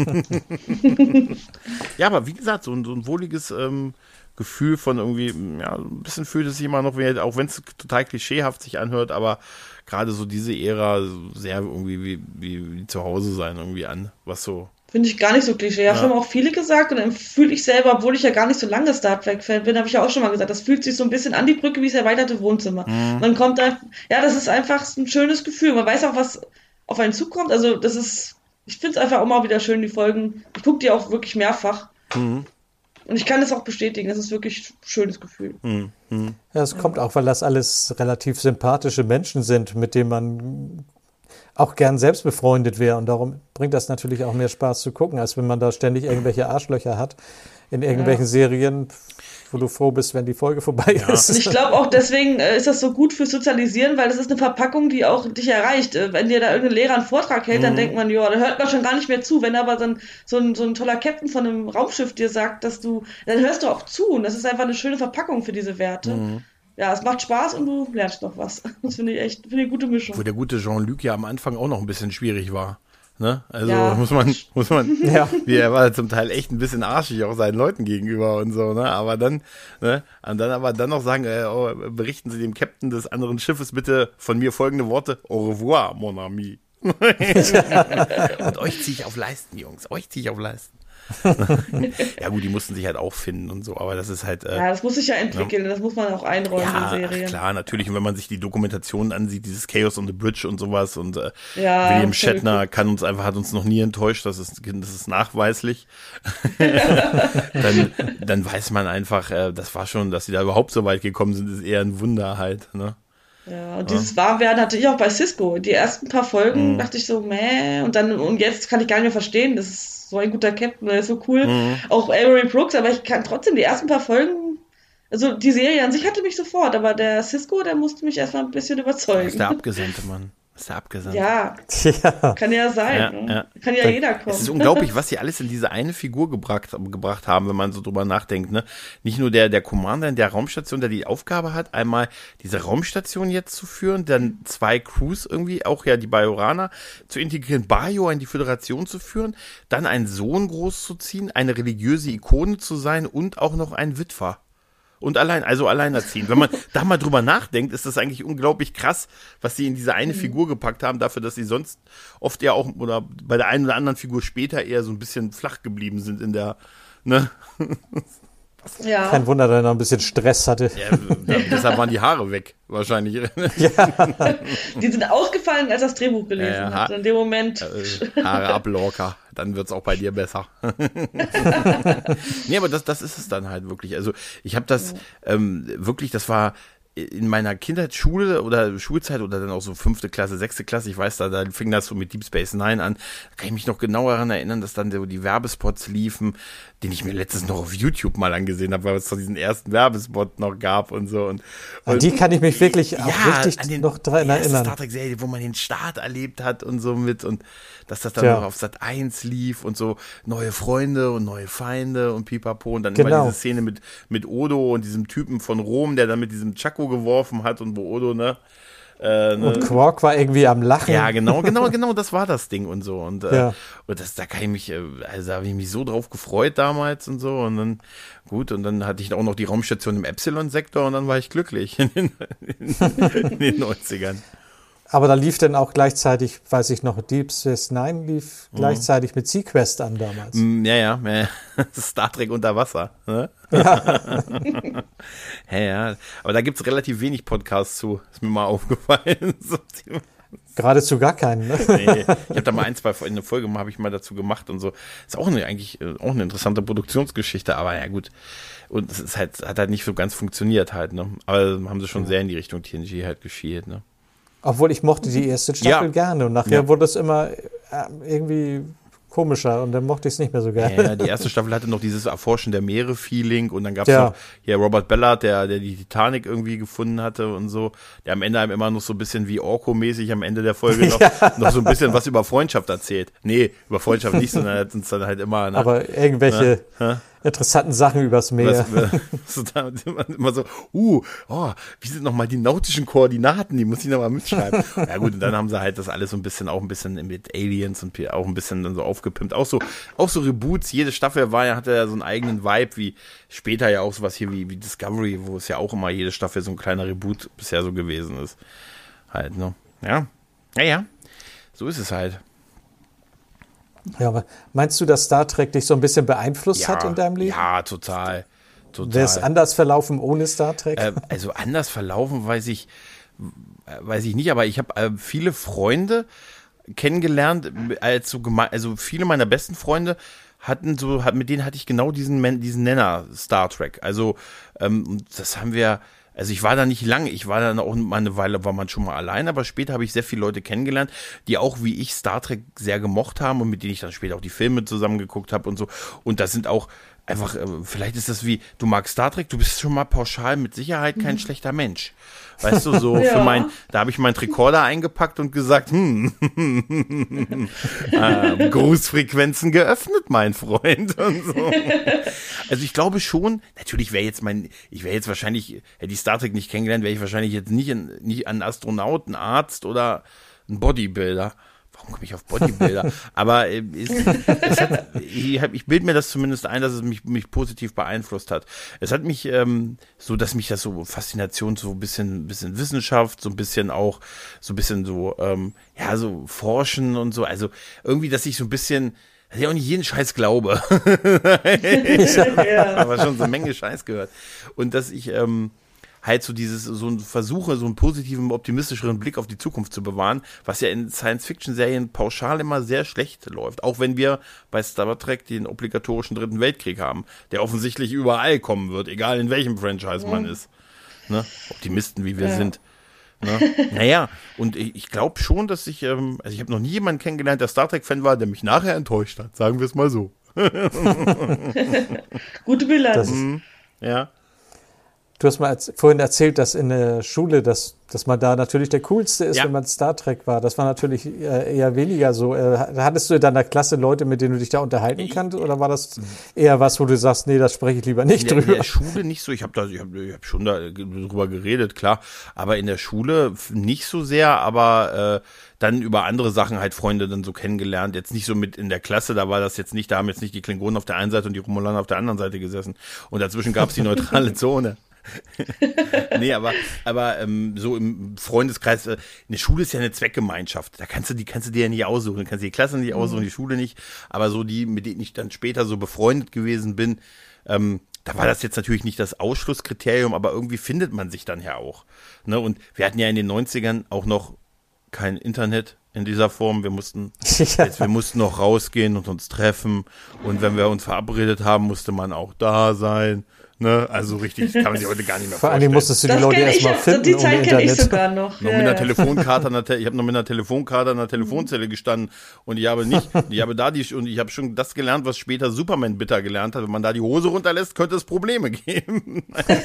Ja, aber wie gesagt, so ein, so ein wohliges ähm, Gefühl von irgendwie, ja, ein bisschen fühlt es sich immer noch, wie, auch wenn es total klischeehaft sich anhört, aber gerade so diese Ära sehr irgendwie wie, wie, wie zu Hause sein irgendwie an, was so. Finde ich gar nicht so klischee. Ja, Ja. haben auch viele gesagt und dann fühle ich selber, obwohl ich ja gar nicht so lange Star Trek-Fan bin, habe ich ja auch schon mal gesagt, das fühlt sich so ein bisschen an die Brücke wie das erweiterte Wohnzimmer. Man kommt da, ja, das ist einfach ein schönes Gefühl. Man weiß auch, was auf einen zukommt. Also das ist, ich finde es einfach immer wieder schön, die Folgen. Ich gucke die auch wirklich mehrfach. Und ich kann das auch bestätigen, das ist wirklich ein schönes Gefühl. Ja, es kommt auch, weil das alles relativ sympathische Menschen sind, mit denen man auch gern selbst befreundet wäre. Und darum bringt das natürlich auch mehr Spaß zu gucken, als wenn man da ständig irgendwelche Arschlöcher hat in irgendwelchen Ja. Serien, wo du froh bist, wenn die Folge vorbei ist. Und ich glaube auch deswegen äh, ist das so gut fürs Sozialisieren, weil das ist eine Verpackung, die auch dich erreicht. Äh, wenn dir da irgendein Lehrer einen Vortrag hält, dann denkt man, ja, da hört man schon gar nicht mehr zu. Wenn aber so ein, so ein, so ein toller Captain von einem Raumschiff dir sagt, dass du, dann hörst du auch zu. Und das ist einfach eine schöne Verpackung für diese Werte. Ja, es macht Spaß und du lernst noch was. Das finde ich echt, finde ich eine gute Mischung. Wo der gute Jean-Luc ja am Anfang auch noch ein bisschen schwierig war. Ne? Also Ja. muss man, muss man, Ja. wie er war zum Teil echt ein bisschen arschig auch seinen Leuten gegenüber und so, ne? Aber dann, ne, und dann aber dann noch sagen, äh, oh, berichten Sie dem Captain des anderen Schiffes bitte von mir folgende Worte: Au revoir, mon ami. Und euch ziehe ich auf Leisten, Jungs, euch ziehe ich auf Leisten. Ja gut, die mussten sich halt auch finden und so, aber das ist halt... Äh, Ja, das muss sich ja entwickeln, das muss man auch einräumen ja, in Serien. klar, natürlich. Und wenn man sich die Dokumentationen ansieht, dieses Chaos on the Bridge und sowas und äh, Ja, William voll Shatner gut. kann uns einfach, hat uns noch nie enttäuscht, das ist, das ist nachweislich. dann, dann weiß man einfach, äh, das war schon, dass sie da überhaupt so weit gekommen sind, ist eher ein Wunder halt, ne? Ja, und dieses Warmwerden hatte ich auch bei Cisco. Die ersten paar Folgen Mhm. dachte ich so, meh, und dann, und jetzt kann ich gar nicht mehr verstehen, das ist so ein guter Captain, der ist so cool. Mhm. Auch Avery Brooks, aber ich kann trotzdem die ersten paar Folgen, also die Serie an sich hatte mich sofort, aber der Cisco, der musste mich erstmal ein bisschen Das ist überzeugen. der Abgesandte, Mann. Das ist der Abgesandte. Ja, Ja. kann ja sein. Ja, ne? ja. Kann ja jeder kommen. Es ist unglaublich, was sie alles in diese eine Figur gebracht, gebracht haben, wenn man so drüber nachdenkt. Ne? Nicht nur der, der Commander in der Raumstation, der die Aufgabe hat, einmal diese Raumstation jetzt zu führen, dann zwei Crews irgendwie, auch ja die Bajoraner, zu integrieren, Bajo in die Föderation zu führen, dann einen Sohn großzuziehen, eine religiöse Ikone zu sein und auch noch ein Witwer. Und allein, also alleinerziehend. Wenn man da mal drüber nachdenkt, ist das eigentlich unglaublich krass, was sie in diese eine Figur gepackt haben, dafür, dass sie sonst oft ja auch, oder bei der einen oder anderen Figur später eher so ein bisschen flach geblieben sind in der, ne? Ja. Kein Wunder, dass er noch ein bisschen Stress hatte. Ja, deshalb waren die Haare weg, wahrscheinlich. Die sind ausgefallen, als er das Drehbuch gelesen Ja, ja, hat. In dem Moment. Äh, Haare ab, Lorca. Dann wird's auch bei dir besser. Nee, aber das, das ist es dann halt wirklich. Also ich habe das ähm, wirklich, das war in meiner Kindheitsschule oder Schulzeit oder dann auch so fünfte Klasse, sechste Klasse, ich weiß, da, da fing das so mit Deep Space Nine an. Da kann ich mich noch genau daran erinnern, dass dann so die Werbespots liefen, den ich mir letztens noch auf YouTube mal angesehen habe, weil es doch diesen ersten Werbespot noch gab und so. Und, An und die kann ich mich wirklich auch ja, richtig an den, noch dran die erste erinnern. Star Trek Serie, wo man den Start erlebt hat und so mit und dass das dann Ja. noch auf Sat eins lief und so neue Freunde und neue Feinde und pipapo und dann immer Genau. diese Szene mit, mit Odo und diesem Typen von Rom, der dann mit diesem Chaco geworfen hat und wo Odo, ne? Äh, ne? Und Quark war irgendwie am Lachen. Ja, genau, genau, genau, das war das Ding und so. Und, äh, Ja. und das, da kann ich mich, äh, also da habe ich mich so drauf gefreut damals und so. Und dann, gut, und dann hatte ich auch noch die Raumstation im Epsilon-Sektor und dann war ich glücklich in den, in den neunzigern. Aber da lief dann auch gleichzeitig, weiß ich noch, Deep Space Nine lief Mhm. gleichzeitig mit Sequest an damals. Mm, Ja, ja, ja. Star Trek unter Wasser. Ne? Ja. ja, ja. Aber da gibt's relativ wenig Podcasts zu. Ist mir mal aufgefallen. So, die- Geradezu gar keinen. Ne? nee, ich habe da mal ein, zwei in eine Folge habe ich mal dazu gemacht und so. Ist auch eine, eigentlich äh, auch eine interessante Produktionsgeschichte, aber ja gut. Und es ist halt, hat halt nicht so ganz funktioniert halt, ne? Aber haben sie schon sehr in die Richtung T N G halt geschielt, ne? Obwohl ich mochte die erste Staffel Ja. gerne und nachher Ja. wurde es immer äh, irgendwie komischer und dann mochte ich es nicht mehr so gerne. Ja, die erste Staffel hatte noch dieses Erforschen der Meere-Feeling und dann gab's Ja. noch hier Robert Ballard, der, der die Titanic irgendwie gefunden hatte und so, der am Ende einem immer noch so ein bisschen wie Orko-mäßig am Ende der Folge noch, noch so ein bisschen was über Freundschaft erzählt. Nee, über Freundschaft nicht, sondern er hat uns dann halt immer, ne, Aber irgendwelche Ja. interessanten Sachen übers Meer. was, was, da immer so, uh, oh, wie sind nochmal die nautischen Koordinaten, die muss ich nochmal mitschreiben. Ja gut, und dann haben sie halt das alles so ein bisschen, auch ein bisschen mit Aliens und auch ein bisschen dann so aufgepimpt. Auch so, auch so Reboots, jede Staffel war ja, hatte ja so einen eigenen Vibe, wie später ja auch sowas hier wie, wie Discovery, wo es ja auch immer jede Staffel so ein kleiner Reboot bisher so gewesen ist. Halt, ne? Ja. Ja, ja. So ist es halt. Ja, aber meinst du, dass Star Trek dich so ein bisschen beeinflusst Ja, hat in deinem Leben? ja, total. Total. Wäre es anders verlaufen ohne Star Trek? Äh, also anders verlaufen weiß ich, weiß ich nicht, aber ich habe äh, viele Freunde kennengelernt, als so geme- also viele meiner besten Freunde hatten so, hat, mit denen hatte ich genau diesen, Men- diesen Nenner Star Trek. Also ähm, das haben wir, also ich war da nicht lange, ich war dann auch mal eine Weile, war man schon mal allein, aber später habe ich sehr viele Leute kennengelernt, die auch wie ich Star Trek sehr gemocht haben und mit denen ich dann später auch die Filme zusammengeguckt habe und so. Und das sind auch einfach, äh, vielleicht ist das wie, du magst Star Trek, du bist schon mal pauschal mit Sicherheit kein schlechter Mensch. Weißt du, so Ja. für mein, da habe ich meinen Tricorder eingepackt und gesagt, hm, äh, Grußfrequenzen geöffnet, mein Freund. Und so. Also ich glaube schon, natürlich wäre jetzt mein, ich wäre jetzt wahrscheinlich, hätte ich Star Trek nicht kennengelernt, wäre ich wahrscheinlich jetzt nicht, ein, nicht ein Astronaut, ein Arzt oder ein Bodybuilder. Warum komme ich auf Bodybuilder? Aber äh, es, es hat, ich, hab- ich bilde mir das zumindest ein, dass es mich, mich positiv beeinflusst hat. Es hat mich ähm, so, dass mich das so Faszination, so ein bisschen, bisschen Wissenschaft, so ein bisschen auch, so ein bisschen so, ähm, ja, so Forschen und so. Also irgendwie, dass ich so ein bisschen dass ich auch nicht jeden Scheiß glaube. Ja. Aber schon so eine Menge Scheiß gehört. Und dass ich ähm, halt so dieses, so ein Versuche, so einen positiven, optimistischeren Blick auf die Zukunft zu bewahren, was ja in Science-Fiction-Serien pauschal immer sehr schlecht läuft. Auch wenn wir bei Star Trek den obligatorischen Dritten Weltkrieg haben, der offensichtlich überall kommen wird, egal in welchem Franchise ja. man ist. Ne? Optimisten, wie wir Ja. sind. Ne? Naja, und ich, ich glaube schon, dass ich, ähm, also ich habe noch nie jemanden kennengelernt, der Star Trek-Fan war, der mich nachher enttäuscht hat. Sagen wir es mal so. Gute Bilanz. Das ist, Mhm. Ja. Du hast mal erz- vorhin erzählt, dass in der Schule, dass, dass man da natürlich der Coolste ist, Ja. wenn man Star Trek war. Das war natürlich äh, eher weniger so. Äh, hattest du in deiner Klasse Leute, mit denen du dich da unterhalten kannst? Oder war das eher was, wo du sagst, nee, das spreche ich lieber nicht In der, in drüber? der Schule nicht so, ich habe da, ich habe ich hab schon da drüber geredet, klar, aber in der Schule nicht so sehr, aber äh, dann über andere Sachen halt Freunde dann so kennengelernt, jetzt nicht so mit in der Klasse, da war das jetzt nicht, da haben jetzt nicht die Klingonen auf der einen Seite und die Romulaner auf der anderen Seite gesessen und dazwischen gab es die neutrale Zone. Nee, aber, aber ähm, so im Freundeskreis, äh, eine Schule ist ja eine Zweckgemeinschaft. Da kannst du, die kannst du dir ja nicht aussuchen. Du kannst die Klasse nicht aussuchen, die Schule nicht. Aber so die, mit denen ich dann später so befreundet gewesen bin, ähm, da war das jetzt natürlich nicht das Ausschlusskriterium, aber irgendwie findet man sich dann ja auch. Ne? Und wir hatten ja in den neunzigern auch noch kein Internet in dieser Form. Wir mussten, Ja. jetzt, wir mussten noch rausgehen und uns treffen. Und wenn wir uns verabredet haben, musste man auch da sein. Ne? Also richtig, das kann man sich heute gar nicht mehr Vor vorstellen. allem musstest du die Das Leute kenn ich, erstmal finden die ohne Zeit kenne ich Internet. sogar noch. Noch Ja, mit einer ja. Telefonkarte, an der Te- ich habe noch mit einer Telefonkarte an der Telefonzelle gestanden und ich habe nicht, ich habe da die, und ich habe schon das gelernt, was später Superman bitter gelernt hat. Wenn man da die Hose runterlässt, könnte es Probleme geben.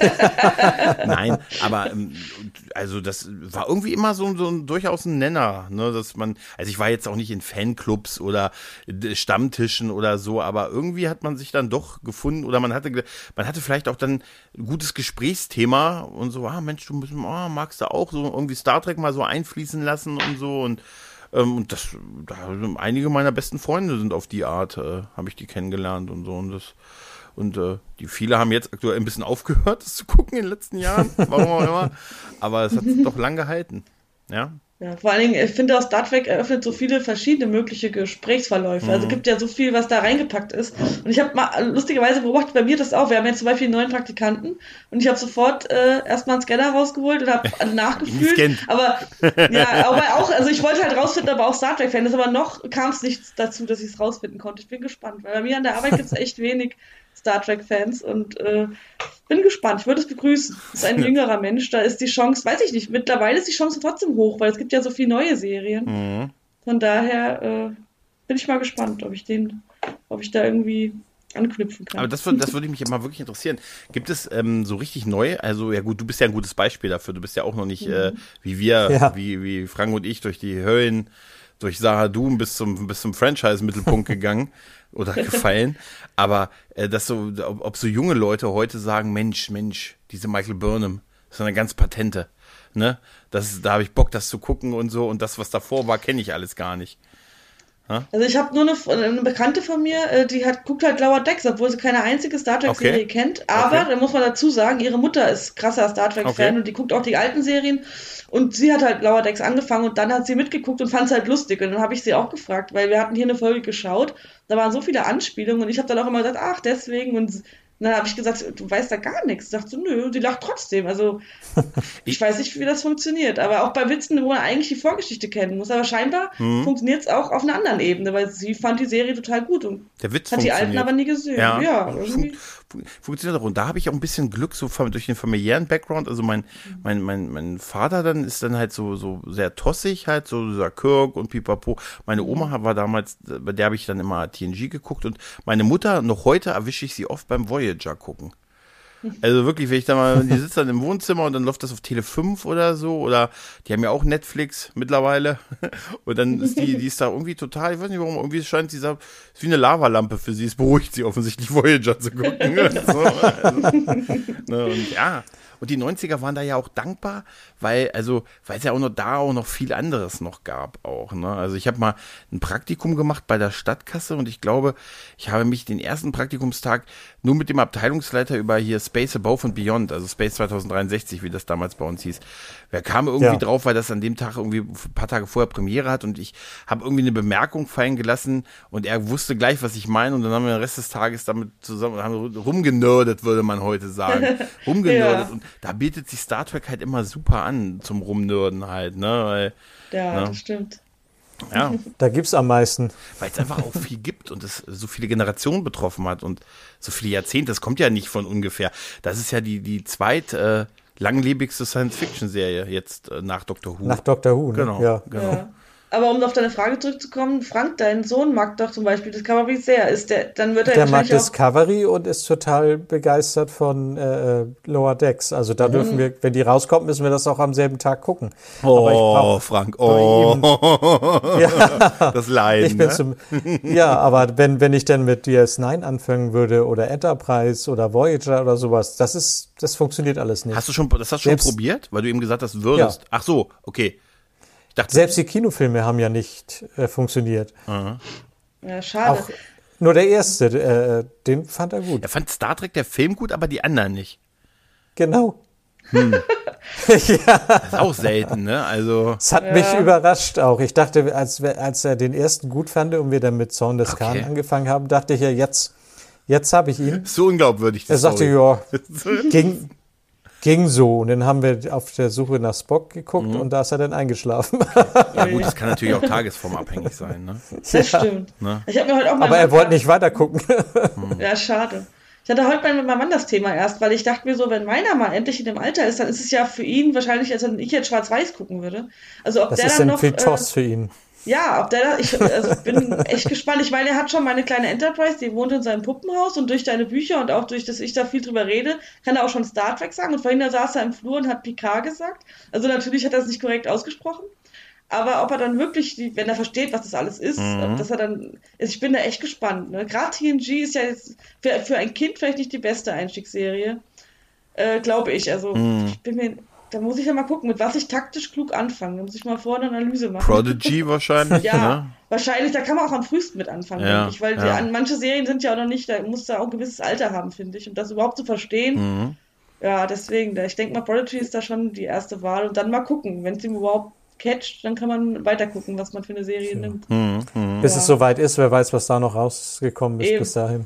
Nein, aber ähm, also das war irgendwie immer so, so ein durchaus ein Nenner, ne, dass man, also ich war jetzt auch nicht in Fanclubs oder äh, Stammtischen oder so, aber irgendwie hat man sich dann doch gefunden oder man hatte, ge- man hatte vielleicht auch dann ein gutes Gesprächsthema und so, ah Mensch, du bist, ah, magst du auch so irgendwie Star Trek mal so einfließen lassen und so und ähm, und das, da, einige meiner besten Freunde sind auf die Art, äh, habe ich die kennengelernt und so und das und äh, die viele haben jetzt aktuell ein bisschen aufgehört, das zu gucken in den letzten Jahren, warum auch immer, aber es hat doch lang gehalten, ja. Ja, vor allen Dingen, ich finde auch Star Trek eröffnet so viele verschiedene mögliche Gesprächsverläufe. Also es gibt ja so viel, was da reingepackt ist. Und ich habe mal lustigerweise beobachtet bei mir das auch. Wir haben jetzt zum Beispiel einen neuen Praktikanten und ich habe sofort äh, erstmal einen Scanner rausgeholt und habe nachgefühlt. Gescannt. Aber ja, aber auch, also ich wollte halt rausfinden, aber auch Star Trek-Fan ist, aber noch kam es nicht dazu, dass ich es rausfinden konnte. Ich bin gespannt, weil bei mir an der Arbeit gibt es echt wenig Star Trek-Fans und äh, bin gespannt. Ich würde es begrüßen. Das ist ein jüngerer Mensch, da ist die Chance, weiß ich nicht, mittlerweile ist die Chance trotzdem hoch, weil es gibt ja so viele neue Serien. Mhm. Von daher äh, bin ich mal gespannt, ob ich den, ob ich da irgendwie anknüpfen kann. Aber das, würd- das würde mich mal wirklich interessieren. Gibt es ähm, so richtig neu, also ja gut, du bist ja ein gutes Beispiel dafür, du bist ja auch noch nicht äh, wie wir, Ja. wie, wie Frank und ich durch die Höllen, durch Sahadum bis zum, bis zum Franchise-Mittelpunkt gegangen oder gefallen. Aber äh, dass so, ob, ob so junge Leute heute sagen, Mensch, Mensch, diese Michael Burnham, das ist eine ganz patente. Ne? Das, da habe ich Bock, das zu gucken und so. Und das, was davor war, kenne ich alles gar nicht. Also ich habe nur eine, eine Bekannte von mir, äh, die hat guckt halt Lower Decks, obwohl sie keine einzige Star Trek-Serie Okay. kennt. Aber Okay. da muss man dazu sagen, ihre Mutter ist krasser Star Trek-Fan Okay. und die guckt auch die alten Serien. Und sie hat halt Lower Decks angefangen und dann hat sie mitgeguckt und fand es halt lustig. Und dann habe ich sie auch gefragt, weil wir hatten hier eine Folge geschaut, da waren so viele Anspielungen und ich habe dann auch immer gesagt, ach deswegen. Und dann habe ich gesagt, du weißt da gar nichts. Sagt so, nö, die lacht trotzdem. Also ich weiß nicht, wie das funktioniert. Aber auch bei Witzen, wo man eigentlich die Vorgeschichte kennen muss. Aber scheinbar Mhm. funktioniert es auch auf einer anderen Ebene, weil sie fand die Serie total gut und Der Witz hat die alten funktioniert. aber nie gesehen. Ja, Ja, Fun irgendwie. fun funktioniert auch. Und da habe ich auch ein bisschen Glück, so fam- durch den familiären Background. Also mein, mein, mein, mein Vater dann ist dann halt so, so sehr tossig, halt so dieser Kirk und Pipapo. Meine Oma war damals, bei der habe ich dann immer T N G geguckt und meine Mutter, noch heute erwische ich sie oft beim Voyager gucken. Also wirklich, wenn ich da mal, die sitzt dann im Wohnzimmer und dann läuft das auf Tele fünf oder so, oder die haben ja auch Netflix mittlerweile und dann ist die, die ist da irgendwie total, ich weiß nicht warum, irgendwie scheint sie da, ist wie eine Lavalampe für sie, es beruhigt sie offensichtlich Voyager zu gucken. Und, so. Also, ne, und ja, und die neunziger waren da ja auch dankbar, weil, also, weil es ja auch noch da auch noch viel anderes noch gab auch, ne, also ich habe mal ein Praktikum gemacht bei der Stadtkasse und ich glaube, ich habe mich den ersten Praktikumstag nur mit dem Abteilungsleiter über hier Space Above and Beyond, also Space zwanzig dreiundsechzig, wie das damals bei uns hieß. Wer kam irgendwie Ja. drauf, weil das an dem Tag irgendwie ein paar Tage vorher Premiere hat und ich habe irgendwie eine Bemerkung fallen gelassen und er wusste gleich, was ich meine und dann haben wir den Rest des Tages damit zusammen haben rumgenördet, würde man heute sagen. Rumgenördet. Ja. Und da bietet sich Star Trek halt immer super an zum Rumnörden halt, ne? Weil, Ja, Ja. das stimmt. ja, Da gibt's am meisten. weil es einfach auch viel gibt und es so viele Generationen betroffen hat und so viele Jahrzehnte, das kommt ja nicht von ungefähr. Das ist ja die, die zweit äh, langlebigste Science-Fiction-Serie jetzt äh, nach Doctor Who. Nach Doctor Who, ne? Genau, Ja. genau. Ja. Aber um auf deine Frage zurückzukommen, Frank, dein Sohn mag doch zum Beispiel Discovery sehr. Ist der, dann wird er Der mag wahrscheinlich auch. Discovery und ist total begeistert von äh, Lower Decks. Also da dürfen wir, wenn die rauskommt, müssen wir das auch am selben Tag gucken. Aber ich Oh, brauch- Frank, bei oh, Ja, das Leiden, ich bin ne? zum, ja, aber wenn, wenn ich dann mit D S neun anfangen würde oder Enterprise oder Voyager oder sowas, das ist, das funktioniert alles nicht. Hast du schon, das hast du schon Selbst- probiert? Weil du eben gesagt hast, würdest. Ja. Ach so, okay. Ich dachte, Selbst die Kinofilme haben ja nicht äh, funktioniert. Ja, schade. Auch nur der erste, äh, den fand er gut. er fand Star Trek der Film gut, aber die anderen nicht. Genau. Das ist auch selten, ne? Also, Es hat mich überrascht auch. Ich dachte, als, wir- als er den ersten gut fand und wir dann mit Zorn des Khan Okay. angefangen haben, dachte ich ja, jetzt, jetzt habe ich ihn. so unglaubwürdig. die Er sagte, Story. ja, ging, ging so. Und dann haben wir auf der Suche nach Spock geguckt Mhm. und da ist er dann eingeschlafen. Ja gut, das kann natürlich auch tagesformabhängig sein, ne? Das stimmt. Ne? Ich habe mir heute auch mal. Aber er wollte nicht weiter gucken. Ja, schade. Ich hatte heute mal mit meinem Mann das Thema erst, weil ich dachte mir so, wenn meiner mal endlich in dem Alter ist, dann ist es ja für ihn wahrscheinlich, als wenn ich jetzt schwarz-weiß gucken würde. Also ob Das der ist dann dann noch. viel Äh, Toss für ihn. ja, ob der da. Ich, also ich bin echt gespannt. Ich meine, er hat schon meine kleine Enterprise, die wohnt in seinem Puppenhaus und durch deine Bücher und auch durch, dass ich da viel drüber rede, kann er auch schon Star Trek sagen. Und vorhin da saß er im Flur und hat Picard gesagt. Also natürlich hat er es nicht korrekt ausgesprochen. Aber ob er dann wirklich, die, wenn er versteht, was das alles ist, ob dass er dann, also ich bin da echt gespannt. Ne? Gerade T N G ist ja jetzt für, für ein Kind vielleicht nicht die beste Einstiegsserie, äh, glaube ich. Also ich bin mir, da muss ich ja mal gucken, mit was ich taktisch klug anfange. Da muss ich mal vorher eine Analyse machen. Prodigy wahrscheinlich, Ja, ne? wahrscheinlich, da kann man auch am frühesten mit anfangen, Ja, denke ich, weil die, ja. an, manche Serien sind ja auch noch nicht, da muss da auch ein gewisses Alter haben, finde ich, um das überhaupt zu verstehen. Mhm. Ja, deswegen, da, ich denke mal, Prodigy ist da schon die erste Wahl und dann mal gucken, wenn es ihm überhaupt catcht, dann kann man weiter gucken, was man für eine Serie nimmt. Bis Ja. es soweit ist, wer weiß, was da noch rausgekommen ist Eben. bis dahin.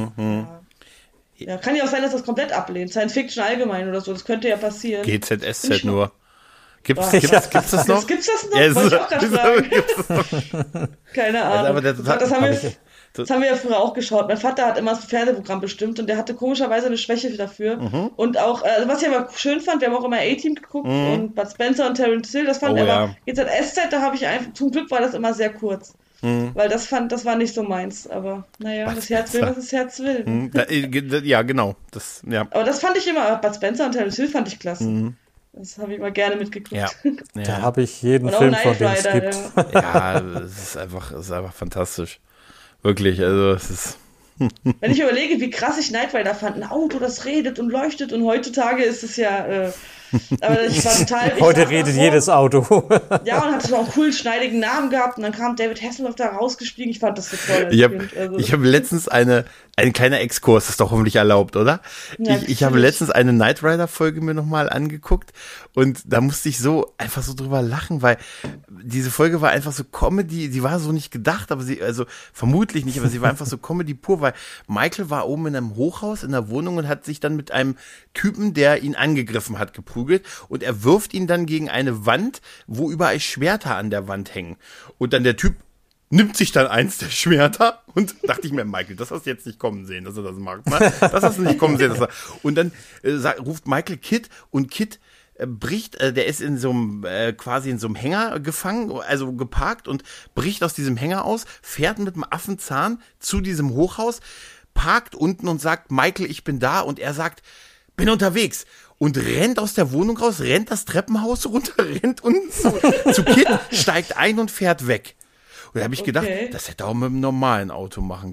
Ja, kann ja auch sein, dass das komplett ablehnt. Science Fiction allgemein oder so, das könnte ja passieren. G Z S Bin ich Z nur. Gibt's, Ja. gibt's, gibt's das noch? Das, gibt's das noch? Ja, es Wollte ich ist- auch gerade fragen. gibt's das noch? Keine Ahnung. Also, aber das- das, haben wir, hab ich- das haben wir ja früher auch geschaut. Mein Vater hat immer das Fernsehprogramm bestimmt und der hatte komischerweise eine Schwäche dafür. Mhm. Und auch, äh, was ich aber schön fand, wir haben auch immer A-Team geguckt und Bud Spencer und Terence Hill, das fand Oh, ich aber, ja. G Z S Z, da habe ich einfach, zum Glück war das immer sehr kurz. Mhm. Weil das fand, das war nicht so meins. Aber naja, Bud das Herz will, Spencer. was das Herz will. Hm, da, äh, ge- ja, genau. Das, ja. Aber das fand ich immer, Bud Spencer und Terence Hill fand ich klasse. Das habe ich immer gerne mitgeguckt. Ja. Da Ja. habe ich jeden Und auch Film, von Knight dem es Rider. gibt. Ja. ja, es ist einfach, es ist einfach fantastisch. Wirklich, also es ist. Wenn ich überlege, wie krass ich Knight Rider fand, ein Auto, das redet und leuchtet und heutzutage ist es ja, äh, aber ich war total... Ich Heute saß redet davor, jedes Auto. Ja, und hat so einen coolen, schneidigen Namen gehabt und dann kam David Hasselhoff da rausgestiegen, ich fand das so toll als Ich habe Kind. Also, ich hab letztens eine, ein kleiner Exkurs, ist doch hoffentlich erlaubt, oder? Ja, ich ich habe natürlich. letztens eine Knight Rider Folge mir nochmal angeguckt und da musste ich so einfach so drüber lachen, weil diese Folge war einfach so Comedy, die war so nicht gedacht, aber sie, also vermutlich nicht, aber sie war einfach so Comedy pur, weil Michael war oben in einem Hochhaus in der Wohnung und hat sich dann mit einem Typen, der ihn angegriffen hat, geprügelt und er wirft ihn dann gegen eine Wand, wo überall Schwerter an der Wand hängen. Und dann der Typ nimmt sich dann eins der Schwerter und dachte ich mir, Michael, das hast du jetzt nicht kommen sehen, dass er das macht. Ne? Das hast du nicht kommen sehen. Dass er, und dann äh, sagt, ruft Michael Kid und Kid äh, bricht, äh, der ist in so einem, äh, quasi in so einem Hänger gefangen, also geparkt und bricht aus diesem Hänger aus, fährt mit dem Affenzahn zu diesem Hochhaus, parkt unten und sagt, Michael, ich bin da und er sagt, bin unterwegs. Und rennt aus der Wohnung raus, rennt das Treppenhaus runter, rennt unten zu, zu Kid, steigt ein und fährt weg. Und da habe ich gedacht, Okay. das hätte er auch mit einem normalen Auto machen können.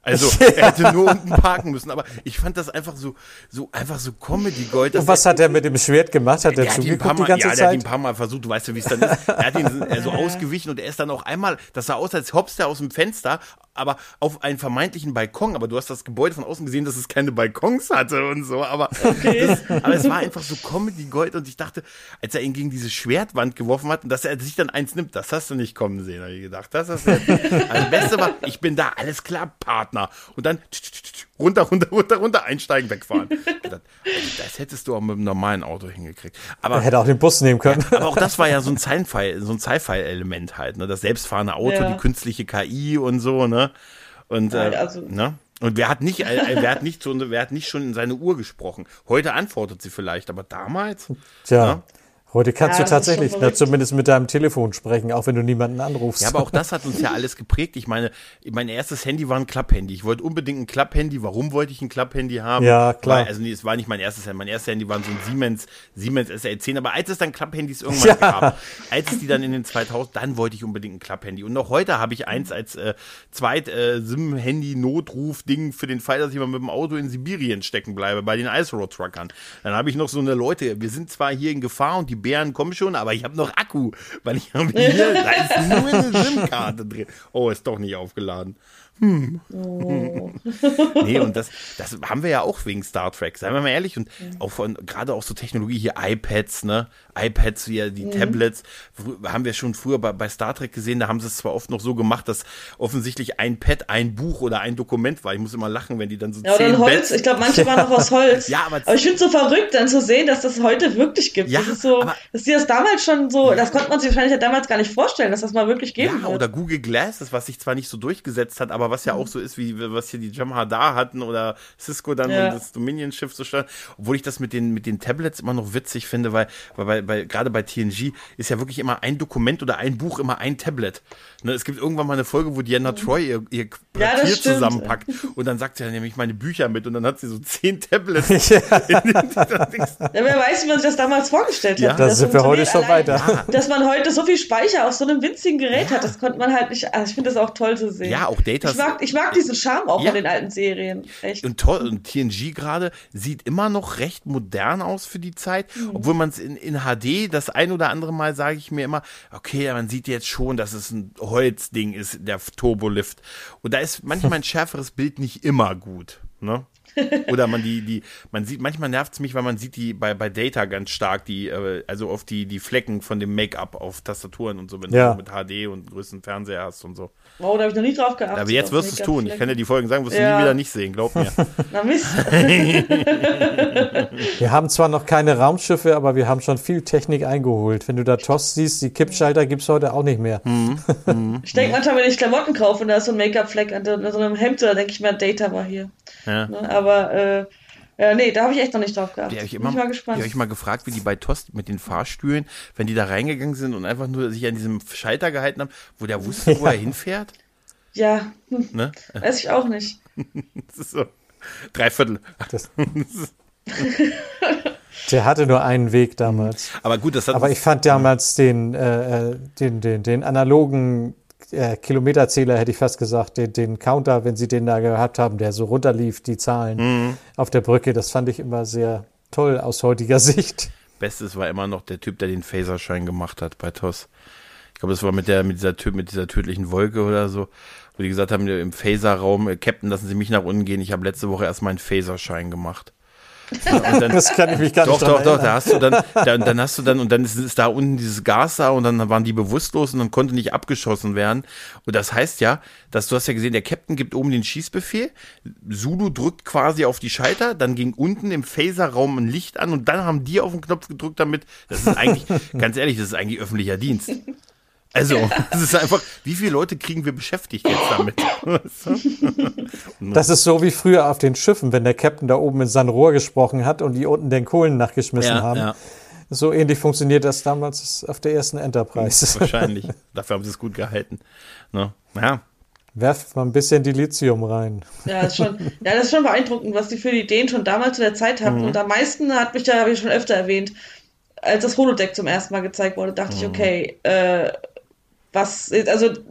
Also er hätte nur unten parken müssen, aber ich fand das einfach so, so einfach so Comedy-Gold. Und was hat er mit dem Schwert gemacht? Hat er zugeguckt die ganze ja, Zeit? Der hat ihn ein paar Mal versucht, du weißt ja, wie es dann ist. Er hat ihn äh, so ausgewichen und er ist dann auch einmal, das sah aus, als hopst er aus dem Fenster, aber auf einen vermeintlichen Balkon, aber du hast das Gebäude von außen gesehen, dass es keine Balkons hatte und so, aber, okay. das, aber es war einfach so Comedy-Gold und ich dachte, als er ihn gegen diese Schwertwand geworfen hat und dass er sich dann eins nimmt, das hast du nicht kommen sehen, habe ich gedacht. Das ist also das Beste war, ich bin da, alles klar, Partner. Und dann runter, runter, runter, runter, einsteigen, wegfahren. Das hättest du auch mit einem normalen Auto hingekriegt. Aber, er hätte auch den Bus nehmen können. Ja, aber auch das war ja so ein Sci-Fi, so ein Sci-Fi-Element halt, ne? Das selbstfahrende Auto, ja. Die künstliche K I und so, ne? Und, äh, also. ne? Und wer hat nicht, äh, wer hat nicht so, wer hat nicht schon in seine Uhr gesprochen? Heute antwortet sie vielleicht, aber damals? Tja. Ja? Heute kannst ja, du tatsächlich na, zumindest mit deinem Telefon sprechen, auch wenn du niemanden anrufst. Ja, aber auch das hat uns ja alles geprägt. Ich meine, mein erstes Handy war ein Klapphandy. Ich wollte unbedingt ein Klapphandy. Warum wollte ich ein Klapphandy haben? Ja, klar. Weil, also nee, es war nicht mein erstes Handy. Mein erstes Handy war so ein Siemens, Siemens S L zehn. Aber als es dann Klapphandys irgendwann ja. gab, als es die dann in den zweitausend, dann wollte ich unbedingt ein Klapphandy. Und noch heute habe ich eins als äh, zweit äh, SIM-Handy-Notruf-Ding für den Fall, dass ich mal mit dem Auto in Sibirien stecken bleibe, bei den Ice Road Truckern. Dann habe ich noch so eine Leute, wir sind zwar hier in Gefahr und die Bären kommen schon, aber ich habe noch Akku, weil ich habe hier, da ist nur eine SIM-Karte drin. Oh, ist doch nicht aufgeladen. Hm. Oh. Nee, und das, das haben wir ja auch wegen Star Trek, seien wir mal ehrlich. Und ja. auch von, gerade auch so Technologie hier, iPads, ne? iPads, hier, die mhm. Tablets, haben wir schon früher bei, bei Star Trek gesehen, da haben sie es zwar oft noch so gemacht, dass offensichtlich ein Pad ein Buch oder ein Dokument war. Ich muss immer lachen, wenn die dann so ja, oder ein Holz, Beds. Ich glaube, manche waren noch aus Holz. Ja, aber, aber ich finde es so verrückt, dann zu sehen, dass das heute wirklich gibt. Ja, das ist so, aber, dass die das damals schon so, ja. das konnte man sich wahrscheinlich ja damals gar nicht vorstellen, dass das mal wirklich geben ja, wird. Oder Google Glasses, was sich zwar nicht so durchgesetzt hat, aber was ja mhm. auch so ist, wie was hier die Jamhadar hatten oder Cisco dann ja. das Dominion-Schiff so stand. Obwohl ich das mit den, mit den Tablets immer noch witzig finde, weil, weil bei, bei, gerade bei T N G ist ja wirklich immer ein Dokument oder ein Buch, immer ein Tablet. Ne, es gibt irgendwann mal eine Folge, wo Diana mhm. Troy ihr, ihr Quartier ja, zusammenpackt und dann sagt sie, dann nehme ich meine Bücher mit und dann hat sie so zehn Tablets. Ja, ja wer weiß, wie man sich das damals vorgestellt ja. hat. Da sind wir heute schon weiter. Ja. Dass man heute so viel Speicher auf so einem winzigen Gerät ja. hat, das konnte man halt nicht, also ich finde das auch toll zu sehen. Ja, auch Data. Ich mag, ich mag diesen Charme auch ja. von den alten Serien. Echt. Und toll, und T N G gerade sieht immer noch recht modern aus für die Zeit, mhm. obwohl man es in, in H D das ein oder andere Mal sage ich mir immer, okay, man sieht jetzt schon, dass es ein Holzding ist, der Turbolift. Und da ist manchmal ein schärferes Bild nicht immer gut, ne? Oder man die, die, man sieht, manchmal nervt es mich, weil man sieht die bei, bei Data ganz stark, die, äh, also auf die, die Flecken von dem Make-up auf Tastaturen und so, wenn ja. du mit H D und größten Fernseher hast und so. Oh, da habe ich noch nie drauf geachtet. Aber jetzt wirst du es tun. Ich kann dir die Folgen sagen, wirst ja. du nie wieder nicht sehen, glaub mir. Na Mist. Wir haben zwar noch keine Raumschiffe, aber wir haben schon viel Technik eingeholt. Wenn du da T O S siehst, die Kippschalter gibt es heute auch nicht mehr. Mhm. Mhm. Ich denke manchmal, wenn ich Klamotten kaufe und da ist so ein Make-up-Fleck an so einem Hemd, da denke ich mir, Data war hier. Ja. Aber, äh, äh, nee, da habe ich echt noch nicht drauf geachtet. Die habe ich, immer, Bin ich mal gespannt. Die habe ich mal gefragt, wie die bei T O S mit den Fahrstühlen, wenn die da reingegangen sind und einfach nur sich an diesem Schalter gehalten haben, wo der wusste, wo ja. er hinfährt. Ja, hm. ne? Weiß ich auch nicht. Das ist so drei Viertel. Das Der hatte nur einen Weg damals. Aber gut, das hat Aber ich fand damals den, äh, den, den, den analogen äh, Kilometerzähler, hätte ich fast gesagt, den, den Counter, wenn sie den da gehabt haben, der so runterlief, die Zahlen mhm. auf der Brücke, das fand ich immer sehr toll aus heutiger Sicht. Bestes war immer noch der Typ, der den Phaserschein gemacht hat bei T O S. Ich glaube, das war mit der, mit dieser, mit dieser tödlichen Wolke oder so, wo die gesagt haben, im Phaser-Raum, Captain, lassen Sie mich nach unten gehen, ich habe letzte Woche erst meinen Phaserschein gemacht. Ja, dann, das kann ich mich gar doch, nicht Doch, doch, doch, da hast du dann, dann, dann hast du dann, und dann ist, ist da unten dieses Gas da und dann waren die bewusstlos und dann konnte nicht abgeschossen werden. Und das heißt ja, dass du hast ja gesehen, der Captain gibt oben den Schießbefehl, Zulu drückt quasi auf die Schalter, dann ging unten im Phaser-Raum ein Licht an und dann haben die auf den Knopf gedrückt damit, das ist eigentlich, ganz ehrlich, das ist eigentlich öffentlicher Dienst. Also, es ist einfach, wie viele Leute kriegen wir beschäftigt jetzt damit? Das ist so wie früher auf den Schiffen, wenn der Captain da oben in sein Rohr gesprochen hat und die unten den Kohlen nachgeschmissen ja, haben. Ja. So ähnlich funktioniert das damals auf der ersten Enterprise. Wahrscheinlich. Dafür haben sie es gut gehalten. Ne? Ja. Werft mal ein bisschen Dilithium rein. Ja, das ist schon, ja, das ist schon beeindruckend, was die für Ideen schon damals zu der Zeit hatten. Mhm. Und am meisten hat mich da, habe ich schon öfter erwähnt, als das Holodeck zum ersten Mal gezeigt wurde, dachte mhm. ich, okay, äh, was, also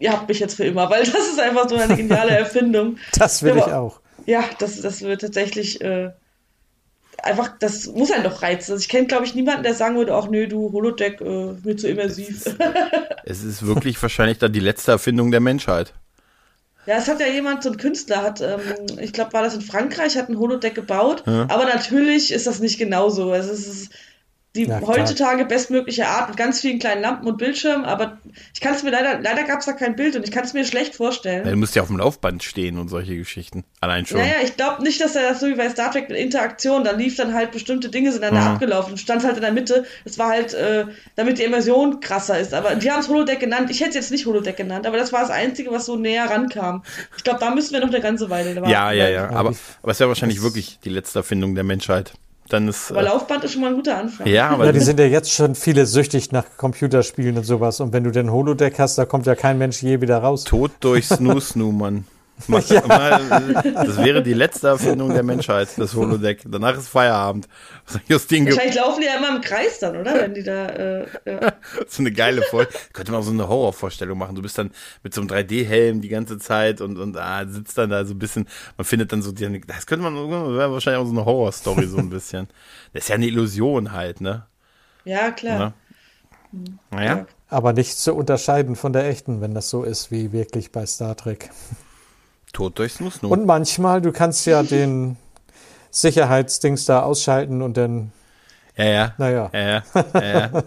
ihr habt mich jetzt für immer, weil das ist einfach so eine geniale Erfindung. Das will Aber, ich auch. Ja, das, das wird tatsächlich äh, einfach, das muss einen doch reizen. Also ich kenne, glaube ich, niemanden, der sagen würde, ach nö, du Holodeck, äh, mir zu immersiv. Es ist wirklich wahrscheinlich dann die letzte Erfindung der Menschheit. Ja, es hat ja jemand, so ein Künstler hat, ähm, ich glaube, war das in Frankreich, hat ein Holodeck gebaut, ja. Aber natürlich ist das nicht genauso. Also es ist die ja, heutzutage bestmögliche Art mit ganz vielen kleinen Lampen und Bildschirmen, aber ich kann es mir leider, leider gab es da kein Bild und ich kann es mir schlecht vorstellen. Ja, du musst ja auf dem Laufband stehen und solche Geschichten. Allein schon. Naja, ich glaube nicht, dass er das so wie bei Star Trek mit Interaktion, da lief dann halt bestimmte Dinge, sind dann mhm. da abgelaufen, stand halt in der Mitte. Es war halt, äh, damit die Immersion krasser ist. Aber die haben es Holodeck genannt. Ich hätte es jetzt nicht Holodeck genannt, aber das war das Einzige, was so näher rankam. Ich glaube, da müssen wir noch eine ganze Weile warten. Ja, ja, ja. Aber, aber es wäre wahrscheinlich wirklich die letzte Erfindung der Menschheit. Dann ist, aber Laufband ist schon mal ein guter Anfang. Ja, aber ja, die sind ja jetzt schon viele süchtig nach Computerspielen und sowas. Und wenn du den Holodeck hast, da kommt ja kein Mensch je wieder raus. Tod durch Snoo Snoo, Mann. Mach, ja. mal, das wäre die letzte Erfindung der Menschheit, das Holodeck. Danach ist Feierabend. Wahrscheinlich laufen die ja immer im Kreis dann, oder? Wenn die da, äh, ja. Das ist eine geile Vorstellung. Könnte man auch so eine Horrorvorstellung machen. Du bist dann mit so einem drei D-Helm die ganze Zeit und, und ah, sitzt dann da so ein bisschen, man findet dann so, die, das könnte man, wäre wahrscheinlich auch so eine Horrorstory so ein bisschen. Das ist ja eine Illusion halt, ne? Ja, klar. Ja. Naja. Ja. Aber nicht zu unterscheiden von der echten, wenn das so ist wie wirklich bei Star Trek. Tod durch Snoo Snoo. Und manchmal, du kannst ja den Sicherheitsdings da ausschalten und dann. Ja, ja. Naja. Ja, ja. ja, ja.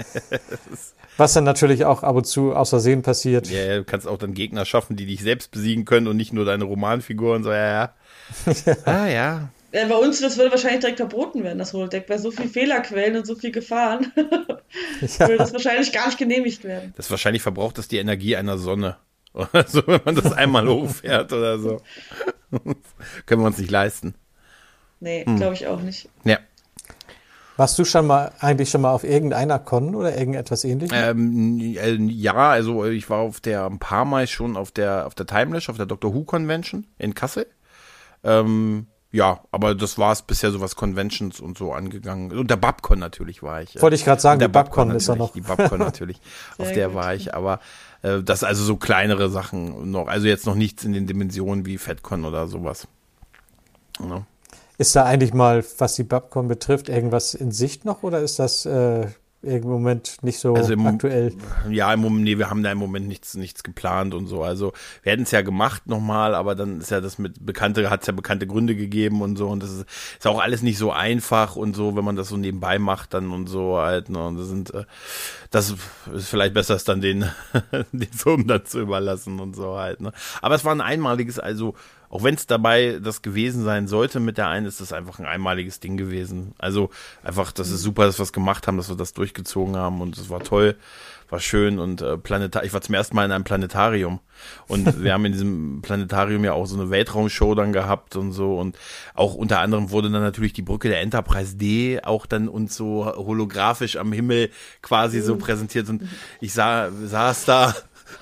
Was dann natürlich auch ab und zu aus Versehen passiert. Ja, ja, du kannst auch dann Gegner schaffen, die dich selbst besiegen können und nicht nur deine Romanfiguren. So, ja, ja. ja. Ah, ja. Ja, bei uns, das würde wahrscheinlich direkt verboten werden, das Holodeck, bei so viel Fehlerquellen und so viel Gefahren. Ja. Würde das wahrscheinlich gar nicht genehmigt werden. Das wahrscheinlich verbraucht das die Energie einer Sonne. Oder so, wenn man das einmal hochfährt oder so. Können wir uns nicht leisten. Nee, hm. glaube ich auch nicht. Ja. Warst du schon mal, eigentlich schon mal auf irgendeiner Con oder irgendetwas ähnliches? Ähm, ja, also ich war auf der, ein paar Mal schon auf der, auf der Timelash, auf der Doctor Who Convention in Kassel. Ähm, Ja, aber das war es bisher, so was Conventions und so angegangen. Und der Babcon natürlich war ich. Wollte ich gerade sagen, der die Babcon ist ja noch. Die Babcon natürlich, auf der gut. war ich. Aber äh, das also so kleinere Sachen noch. Also jetzt noch nichts in den Dimensionen wie FedCon oder sowas. Ja. Ist da eigentlich mal, was die Babcon betrifft, irgendwas in Sicht noch? Oder ist das äh, im Moment nicht so also im, aktuell? Ja, im Moment, nee, wir haben da im Moment nichts, nichts geplant und so. Also wir hätten es ja gemacht nochmal, aber dann ist ja das mit Bekannte, hat es ja bekannte Gründe gegeben und so. Und das ist, ist auch alles nicht so einfach und so, wenn man das so nebenbei macht dann und so halt. Ne? Und das sind, äh, das ist vielleicht besser, es dann den, den Firmen dann zu überlassen und so halt. Ne? Aber es war ein einmaliges, also auch wenn es dabei das gewesen sein sollte mit der einen, ist das einfach ein einmaliges Ding gewesen. Also einfach, das ist super, dass wir es gemacht haben, dass wir das durchgezogen haben und es war toll, war schön und äh, Planetar- ich war zum ersten Mal in einem Planetarium und wir haben in diesem Planetarium ja auch so eine Weltraumshow dann gehabt und so und auch unter anderem wurde dann natürlich die Brücke der Enterprise D auch dann uns so holographisch am Himmel quasi so präsentiert und ich sah, saß da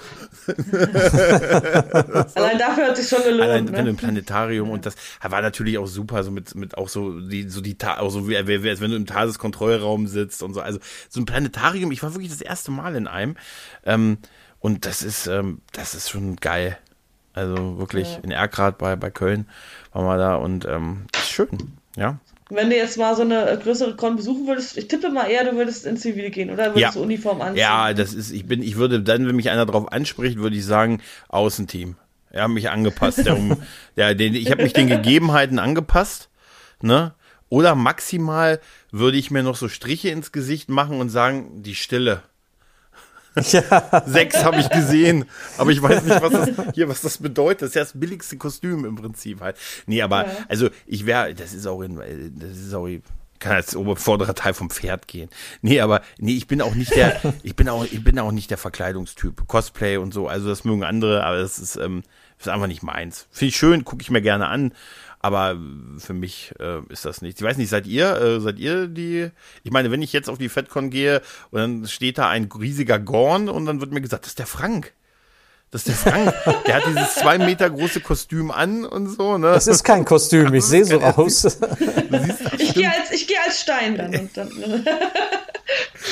Allein dafür hat es sich schon gelohnt. Allein ne? wenn du im Planetarium und das war natürlich auch super, so mit, mit auch so die, so die, auch so wie, wie, als wenn du im TARDIS-Kontrollraum sitzt und so. Also so ein Planetarium, ich war wirklich das erste Mal in einem. Ähm, und das ist, ähm, das ist schon geil. Also wirklich, ja. in Erkrath bei, bei Köln waren wir da und ähm, das ist schön, ja. Wenn du jetzt mal so eine größere Con besuchen würdest, ich tippe mal eher, du würdest in Zivil gehen, oder würdest ja. du Uniform anziehen? Ja, das ist, ich bin, ich würde dann, wenn mich einer drauf anspricht, würde ich sagen, Außenteam. Er hat mich angepasst. Der, um, der, den, ich habe mich den Gegebenheiten angepasst, ne? Oder maximal würde ich mir noch so Striche ins Gesicht machen und sagen, die Stille. Ja. Sechs habe ich gesehen, aber ich weiß nicht, was das hier, was das bedeutet. Das ist ja das billigste Kostüm im Prinzip halt. Nee, aber ja. also ich wäre, das ist auch in, das ist auch, kann als vorderer Teil vom Pferd gehen. Nee, aber nee, ich bin auch nicht der, ich bin auch, ich bin auch nicht der Verkleidungstyp, Cosplay und so. Also das mögen andere, aber das ist, ähm, das ist einfach nicht meins. Finde ich schön, gucke ich mir gerne an. Aber für mich äh, ist das nichts. Ich weiß nicht, seid ihr, äh, seid ihr die, ich meine, wenn ich jetzt auf die FedCon gehe und dann steht da ein riesiger Gorn und dann wird mir gesagt, das ist der Frank. Das ist der Frank. Der hat dieses zwei Meter große Kostüm an und so, ne? Das ist kein Kostüm, ich sehe so aus. Ich gehe als, ich gehe als Stein dann. Und dann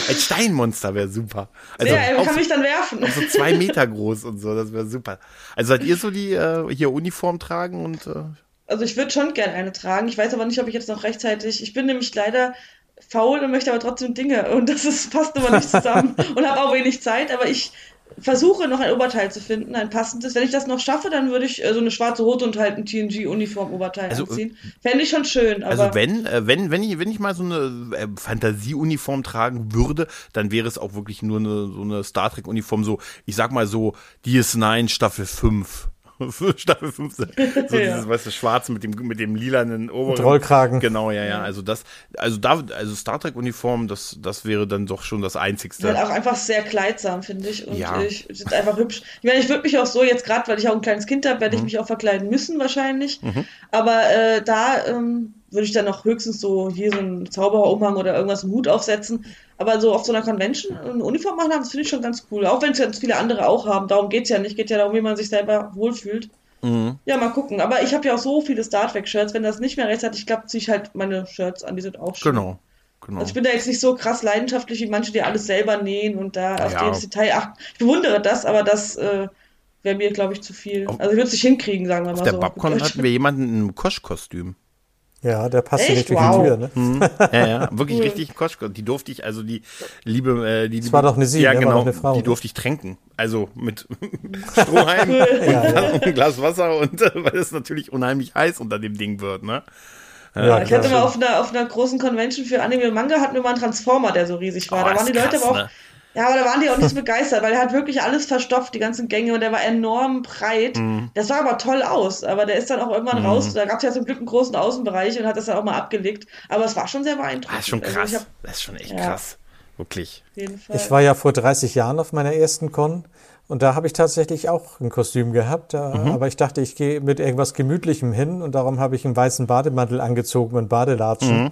Ein Steinmonster wäre super. Also ja, er auch kann so, mich dann werfen. auch so zwei Meter groß und so, das wäre super. Also seid ihr so die äh, hier Uniform tragen und äh, Also ich würde schon gerne eine tragen. Ich weiß aber nicht, ob ich jetzt noch rechtzeitig. Ich bin nämlich leider faul und möchte aber trotzdem Dinge. Und das ist, passt immer nicht zusammen. Und habe auch wenig Zeit. Aber ich versuche noch ein Oberteil zu finden, ein passendes. Wenn ich das noch schaffe, dann würde ich äh, so eine schwarze Hose und halt ein T N G-Uniform-Oberteil Also, anziehen. Fände ich schon schön. Aber also wenn, äh, wenn, wenn ich, wenn ich mal so eine äh, Fantasieuniform tragen würde, dann wäre es auch wirklich nur eine, so eine Star Trek-Uniform, so, ich sag mal so, D S neun Staffel fünf. Staffel fünf, so dieses, Ja. weißt du, schwarz mit dem, mit dem lilanen oberen. Und Rollkragen. Genau, ja, ja, also das, also da, also Star Trek Uniform, das, das wäre dann doch schon das Einzigste. halt auch einfach sehr kleidsam, finde ich. Und Ja. ich sind einfach hübsch. Ich meine, ich würde mich auch so jetzt gerade, weil ich auch ein kleines Kind habe, werde ich mich auch verkleiden müssen wahrscheinlich. Aber äh, da ähm, würde ich dann noch höchstens so hier so einen Zaubererumhang oder irgendwas einen Hut aufsetzen. Aber so auf so einer Convention eine Uniform machen, das finde ich schon ganz cool. Auch wenn es ganz viele andere auch haben. Darum geht's ja nicht. Geht ja darum, wie man sich selber wohlfühlt. Ja, mal gucken. Aber ich habe ja auch so viele Star Trek-Shirts. Wenn das nicht mehr rechtzeitig klappt, ziehe ich halt meine Shirts an. Die sind auch schön. Genau, genau. Also ich bin da jetzt nicht so krass leidenschaftlich wie manche, die alles selber nähen und da auf Ja. jedes Detail achten. Ich bewundere das, aber das äh, wäre mir, glaube ich, zu viel. Also ich würde es nicht hinkriegen, sagen wir mal Auf der so. Babcon hatten wir jemanden in einem Kosch-Kostüm. Ja, der passt Echt? nicht durch Wow. die Tür, ne? Ja, ja, wirklich Cool. richtig Koschko. Die durfte ich, also die liebe, äh, die Das war doch eine Sie, ja, ne? War genau, doch eine Frau, die ne? durfte ich tränken. Also mit Strohhalm und ein Glas Wasser und äh, weil es natürlich unheimlich heiß unter dem Ding wird, ne? Ja, Ich hatte klar. mal auf einer, auf einer großen Convention für Anime und Manga hatten wir mal einen Transformer, der so riesig war. Oh, da waren ist die Leute krass, aber auch, ne? ja, aber da waren die auch nicht so begeistert, weil er hat wirklich alles verstopft, die ganzen Gänge, und der war enorm breit. Mhm. Das sah aber toll aus, aber der ist dann auch irgendwann raus. Da gab es ja zum Glück einen großen Außenbereich und hat das dann auch mal abgelegt. Aber es war schon sehr beeindruckend. Das ist schon Also krass. ich hab Das ist schon echt Ja. krass. Wirklich. auf jeden Fall. Ich war ja vor dreißig Jahren auf meiner ersten Con und da habe ich tatsächlich auch ein Kostüm gehabt, da, aber ich dachte, ich gehe mit irgendwas Gemütlichem hin und darum habe ich einen weißen Bademantel angezogen und Badelatschen.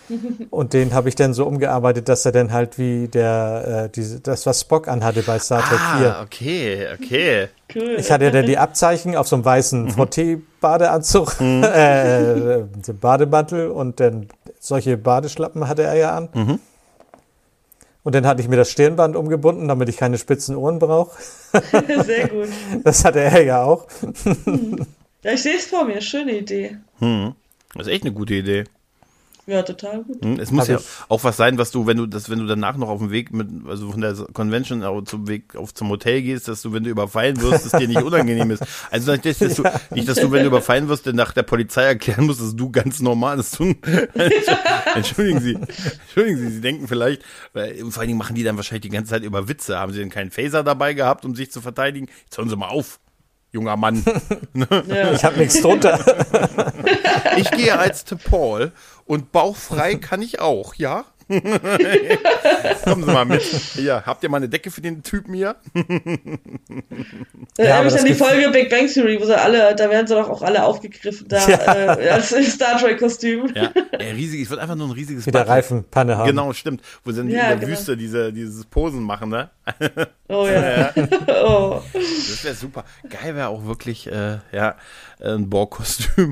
Und den habe ich dann so umgearbeitet, dass er dann halt wie der, äh, diese, das, was Spock anhatte bei Star Trek vier. Ah, okay, okay. cool. Ich hatte ja dann die Abzeichen auf so einem weißen Frottee-Badeanzug, äh, so Bademantel und dann solche Badeschlappen hatte er ja an. Und dann hatte ich mir das Stirnband umgebunden, damit ich keine spitzen Ohren brauche. Sehr gut. Das hatte er ja auch. Ja, ich sehe es vor mir. Schöne Idee. Hm. Das ist echt eine gute Idee. Ja, total gut. Hm, Es muss Hab ja ich- auch was sein, was du, wenn du das, wenn du danach noch auf dem Weg mit, also von der Convention auch zum Weg auf zum Hotel gehst, dass du, wenn du überfallen wirst, es dir nicht unangenehm ist. Also nicht, dass du, nicht, dass du, wenn du überfallen wirst, dann nach der Polizei erklären musst, dass du ganz normal, dass du, entschuldigen Sie, entschuldigen Sie, Sie denken vielleicht, weil, vor allen Dingen machen die dann wahrscheinlich die ganze Zeit über Witze. Haben sie denn keinen Phaser dabei gehabt, um sich zu verteidigen? Jetzt hören Sie mal auf, junger Mann. Ich habe nichts drunter. Ich gehe als Paul und bauchfrei kann ich auch, ja? Kommen Sie mal mit. Ja, habt ihr mal eine Decke für den Typen hier? Da Ja, erinnere aber ich das an die Gefühl- Folge Big Bang Theory, wo sie alle, da werden sie doch auch alle aufgegriffen, da Ja. äh, als Star Trek-Kostüm. Ja, ey, riesig, es wird einfach nur ein riesiges Wieder Battle. Reifenpanne haben. Genau, stimmt. Wo sie dann Ja, in der genau. Wüste diese, dieses Posen machen, ne? Oh ja. Oh. Das wäre super. Geil wäre auch wirklich, äh, ja, ein Borg-Kostüm.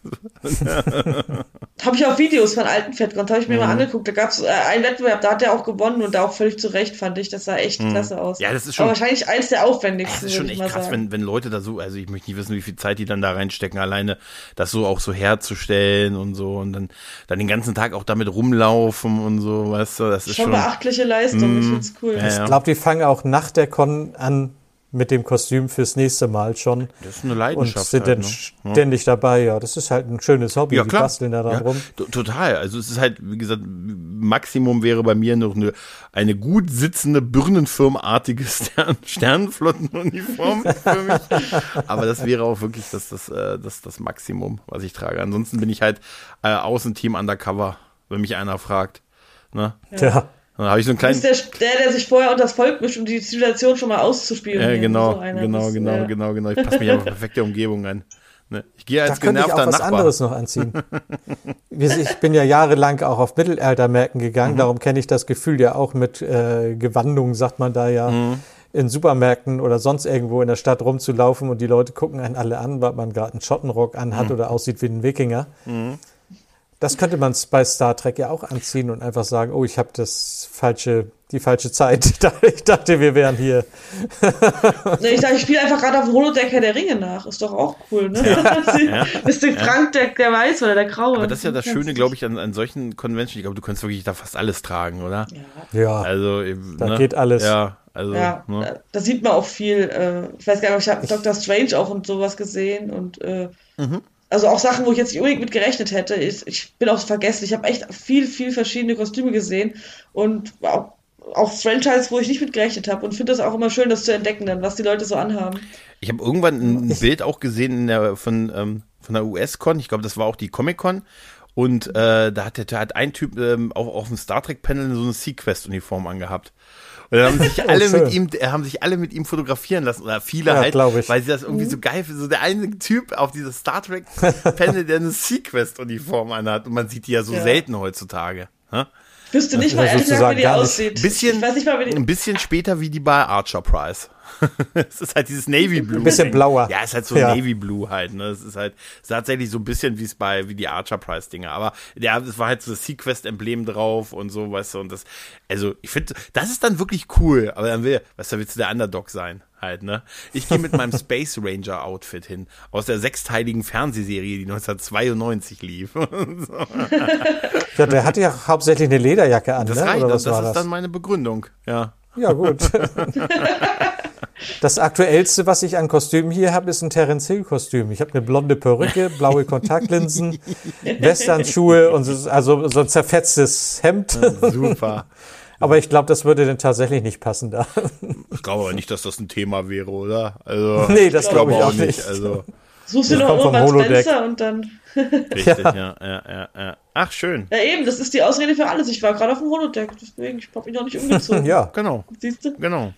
Habe ich auch Videos von alten Fettcons, habe ich mir Mhm. mal angeguckt. Da gab es äh, einen Wettbewerb, da hat er auch gewonnen und da auch völlig zu Recht, fand ich. Das sah echt klasse aus. Mhm. Ja, das ist schon- Aber wahrscheinlich eins der Das aufwendigsten, ist schon würde ich echt mal krass, sagen. wenn, wenn Leute da so, also ich möchte nicht wissen, wie viel Zeit die dann da reinstecken, alleine das so auch so herzustellen und so und dann, dann den ganzen Tag auch damit rumlaufen und so, weißt du, das ist Schon schon, beachtliche Leistung, ich Mm, find's cool. ja, ja. Ich glaube, die fangen auch nach der Con an mit dem Kostüm fürs nächste Mal schon. das ist eine Und Leidenschaft sind halt, dann ne? ständig dabei. Ja, das ist halt ein schönes Hobby. Ja, Die klar. basteln da dran Ja, rum. t- total. Also es ist halt, wie gesagt, Maximum wäre bei mir noch eine, eine gut sitzende, birnenfirmartige Stern, Sternenflottenuniform für mich. Aber das wäre auch wirklich das, das, äh, das, das Maximum, was ich trage. Ansonsten bin ich halt äh, Außenteam undercover, wenn mich einer fragt. Ne? Ja. Dann habe ich so einen Du kleinen... bist der, der, der sich vorher unter das Volk mischt, um die Situation schon mal auszuspielen. Ja, genau, So einer genau, bist, genau, ja. genau, genau. Ich passe mich auf perfekte Umgebung an. Ne? Ich gehe Da als könnte ich auch genervter was Nachbar. anderes noch anziehen. Ich bin ja jahrelang auch auf Mittelaltermärkten gegangen, Mhm. darum kenne ich das Gefühl ja auch mit äh, Gewandung, sagt man da ja, Mhm. in Supermärkten oder sonst irgendwo in der Stadt rumzulaufen und die Leute gucken einen alle an, weil man gerade einen Schottenrock anhat Mhm. oder aussieht wie ein Wikinger. Das könnte man bei Star Trek ja auch anziehen und einfach sagen, oh, ich habe das falsche, die falsche Zeit. Ich dachte, wir wären hier. Nee, ich sage, ich spiele einfach gerade auf dem Holodeck Herr der Ringe nach. Ist doch auch cool, ne? Ja. Bist du Frank der, der Weiß oder der Graue? Aber das ist ja das Schöne, glaube ich, an, an solchen Conventions. Ich glaube, du kannst wirklich da fast alles tragen, oder? Ja. Ja, Also, da ne? geht alles. Ja, also, Ja, ne? da, da sieht man auch viel. Äh, ich weiß gar nicht, ich habe Doctor Strange auch und sowas gesehen und äh, Mhm. also auch Sachen, wo ich jetzt nicht unbedingt mit gerechnet hätte. Ich, ich bin auch vergessen. Ich habe echt viel, viel verschiedene Kostüme gesehen und auch, auch Franchise, wo ich nicht mit gerechnet habe und finde das auch immer schön, das zu entdecken dann, was die Leute so anhaben. Ich habe irgendwann ein Bild auch gesehen in der, von, ähm, von der U S-Con. Ich glaube, das war auch die Comic-Con. Und äh, da hat, der, da hat ein Typ ähm, auch auf dem Star Trek-Panel so eine Sequest-Uniform angehabt. Und dann haben sich alle schön. mit ihm, äh, haben sich alle mit ihm fotografieren lassen, oder viele Ja, halt, glaub ich. weil sie das irgendwie so geil finden. So der eine Typ auf dieser Star Trek Panel, der eine Sequest-Uniform anhat, und man sieht die ja so Ja. selten heutzutage. Ne? Ich wüsste nicht ist mal ja ehrlich gesagt, sozusagen wie die gar nicht. aussieht. Bisschen, ich weiß nicht mal, wie die. ein bisschen später wie die bei Archer Prize. Es ist halt dieses Navy Blue. Ein bisschen blauer. Ja, es ist halt so Ja. Navy Blue halt, ne? Es ist halt es ist tatsächlich so ein bisschen wie es bei, wie die Archer Prize Dinger. Aber ja, es war halt so das Sequest-Emblem drauf und so, weißt du, und das, also, ich finde, das ist dann wirklich cool. Aber dann will, weißt du, willst du der Underdog sein halt, ne? Ich gehe mit meinem Space Ranger Outfit hin. Aus der sechsteiligen Fernsehserie, die neunzehnhundertzweiundneunzig lief. Ja, der hatte ja hauptsächlich eine Lederjacke an, Das ne? reicht, Oder das, was war ist das? dann meine Begründung, ja. Ja, gut. Das aktuellste, was ich an Kostümen hier habe, ist ein Terence Hill Kostüm. Ich habe eine blonde Perücke, blaue Kontaktlinsen, Westernschuhe und so, also so ein zerfetztes Hemd. Super. Aber ich glaube, das würde denn tatsächlich nicht passen da. Ich glaube aber nicht, dass das ein Thema wäre, oder? Also, Nee, das ich glaube ich glaube auch nicht. Also, Suchst du Das noch kommt vom irgendwann Holodeck. Spencer und dann. richtig, ja. Ja, ja, ja. Ach, schön. Ja, eben, das ist die Ausrede für alles. Ich war gerade auf dem Holodeck, deswegen, ich habe mich noch nicht umgezogen. Ja, Genau, Siehst du? genau.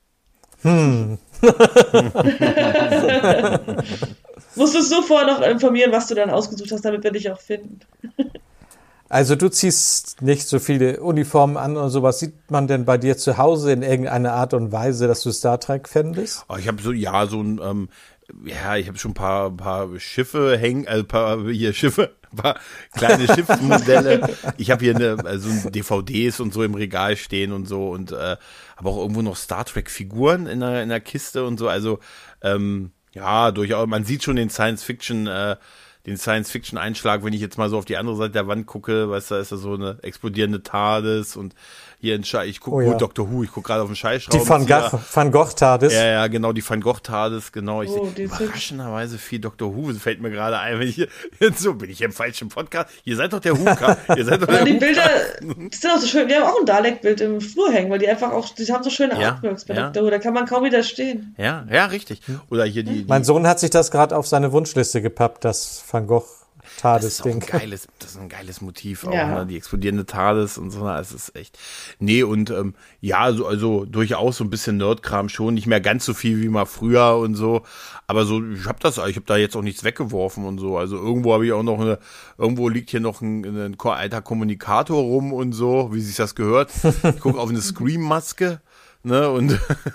Musstest du vorher noch informieren, was du dann ausgesucht hast, damit wir dich auch finden. also du ziehst nicht so viele Uniformen an und sowas. Sieht man denn bei dir zu Hause in irgendeiner Art und Weise, dass du Star Trek-Fan bist? Oh, ich habe so, ja, so ein, ähm, ja, ich habe schon ein paar, paar Schiffe hängen, also ein paar hier Schiffe, ein paar kleine Schiffsmodelle. Ich habe hier eine, also D V Ds und so im Regal stehen und so und äh, habe auch irgendwo noch Star Trek-Figuren in der, in der Kiste und so. Also ähm, ja, durchaus. Man sieht schon den Science-Fiction, äh, den Science-Fiction-Einschlag, wenn ich jetzt mal so auf die andere Seite der Wand gucke, weißt du, da ist da so eine explodierende TARDIS und hier ein Schei, ich gucke, Oh ja. oh, Doctor Who, ich gucke gerade auf den Die Scheißschraubenzieher. Van Gogh, Van Gogh TARDIS. Ja, ja, genau, die Van Gogh TARDIS, genau. Ich Oh, sehe die ist überraschenderweise viel Doktor Who, das fällt mir gerade ein, wenn ich hier, jetzt so, bin ich hier im falschen Podcast? Ihr seid doch der Who-Cast, ihr seid doch der Aber die Who-Cast. Bilder, die sind auch so schön. Wir haben auch ein Dalek-Bild im Flur hängen, weil die einfach auch, die haben so schöne Ja, Artworks bei ja. Doctor Who, da kann man kaum widerstehen. Ja, ja, richtig. Oder hier die, die Mein Sohn hat sich das gerade auf seine Wunschliste gepappt, das Van Gogh das ist auch ein TARDIS-Ding. geiles, das ist ein geiles Motiv auch, Ja. ne? Die explodierende TARDIS und so, es ist echt, nee, und ähm, ja, also, also durchaus so ein bisschen Nerdkram schon, nicht mehr ganz so viel wie mal früher und so, aber so, ich habe das, ich habe da jetzt auch nichts weggeworfen und so, also irgendwo habe ich auch noch eine, irgendwo liegt hier noch ein, ein alter Kommunikator rum und so, wie sich das gehört. Ich gucke auf eine Scream-Maske. Ne, und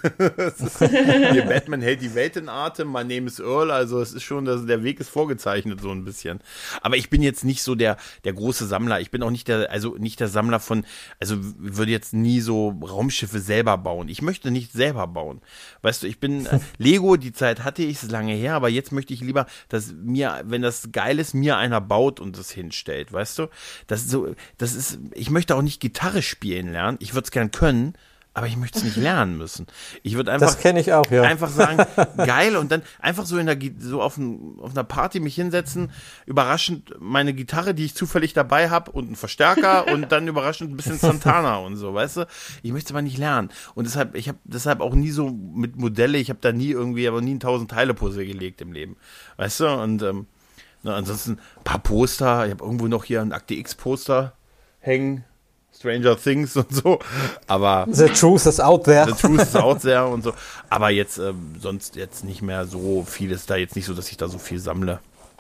hier Batman hält die Welt in Atem, my name is Earl, also es ist schon, dass der Weg ist vorgezeichnet so ein bisschen. Aber ich bin jetzt nicht so der der große Sammler. Ich bin auch nicht der, also nicht der Sammler von, also würde jetzt nie so Raumschiffe selber bauen. Ich möchte nicht selber bauen. Weißt du, ich bin äh, Lego, die Zeit hatte ich, ist lange her, aber jetzt möchte ich lieber, dass mir, wenn das geil ist, mir einer baut und das hinstellt, weißt du? Das ist so, das ist, ich möchte auch nicht Gitarre spielen lernen. Ich würde es gern können. Aber ich möchte es nicht lernen müssen. Ich würde einfach, Das kenne ich auch, ja. einfach sagen, geil, und dann einfach so in der, Gi- so auf, ein, auf einer Party mich hinsetzen, überraschend meine Gitarre, die ich zufällig dabei habe und einen Verstärker und dann überraschend ein bisschen Santana und so, weißt du? Ich möchte es aber nicht lernen. Und deshalb, ich habe deshalb auch nie so mit Modelle, ich habe da nie irgendwie, aber nie ein tausend Teile Puzzle gelegt im Leben. Weißt du? Und ähm, na, ansonsten ein paar Poster, ich habe irgendwo noch hier ein Akte X Poster hängen. Stranger Things und so, aber The truth is out there. The Truth is out there und so, aber jetzt ähm, sonst jetzt nicht mehr so viel, ist da jetzt nicht so, dass ich da so viel sammle.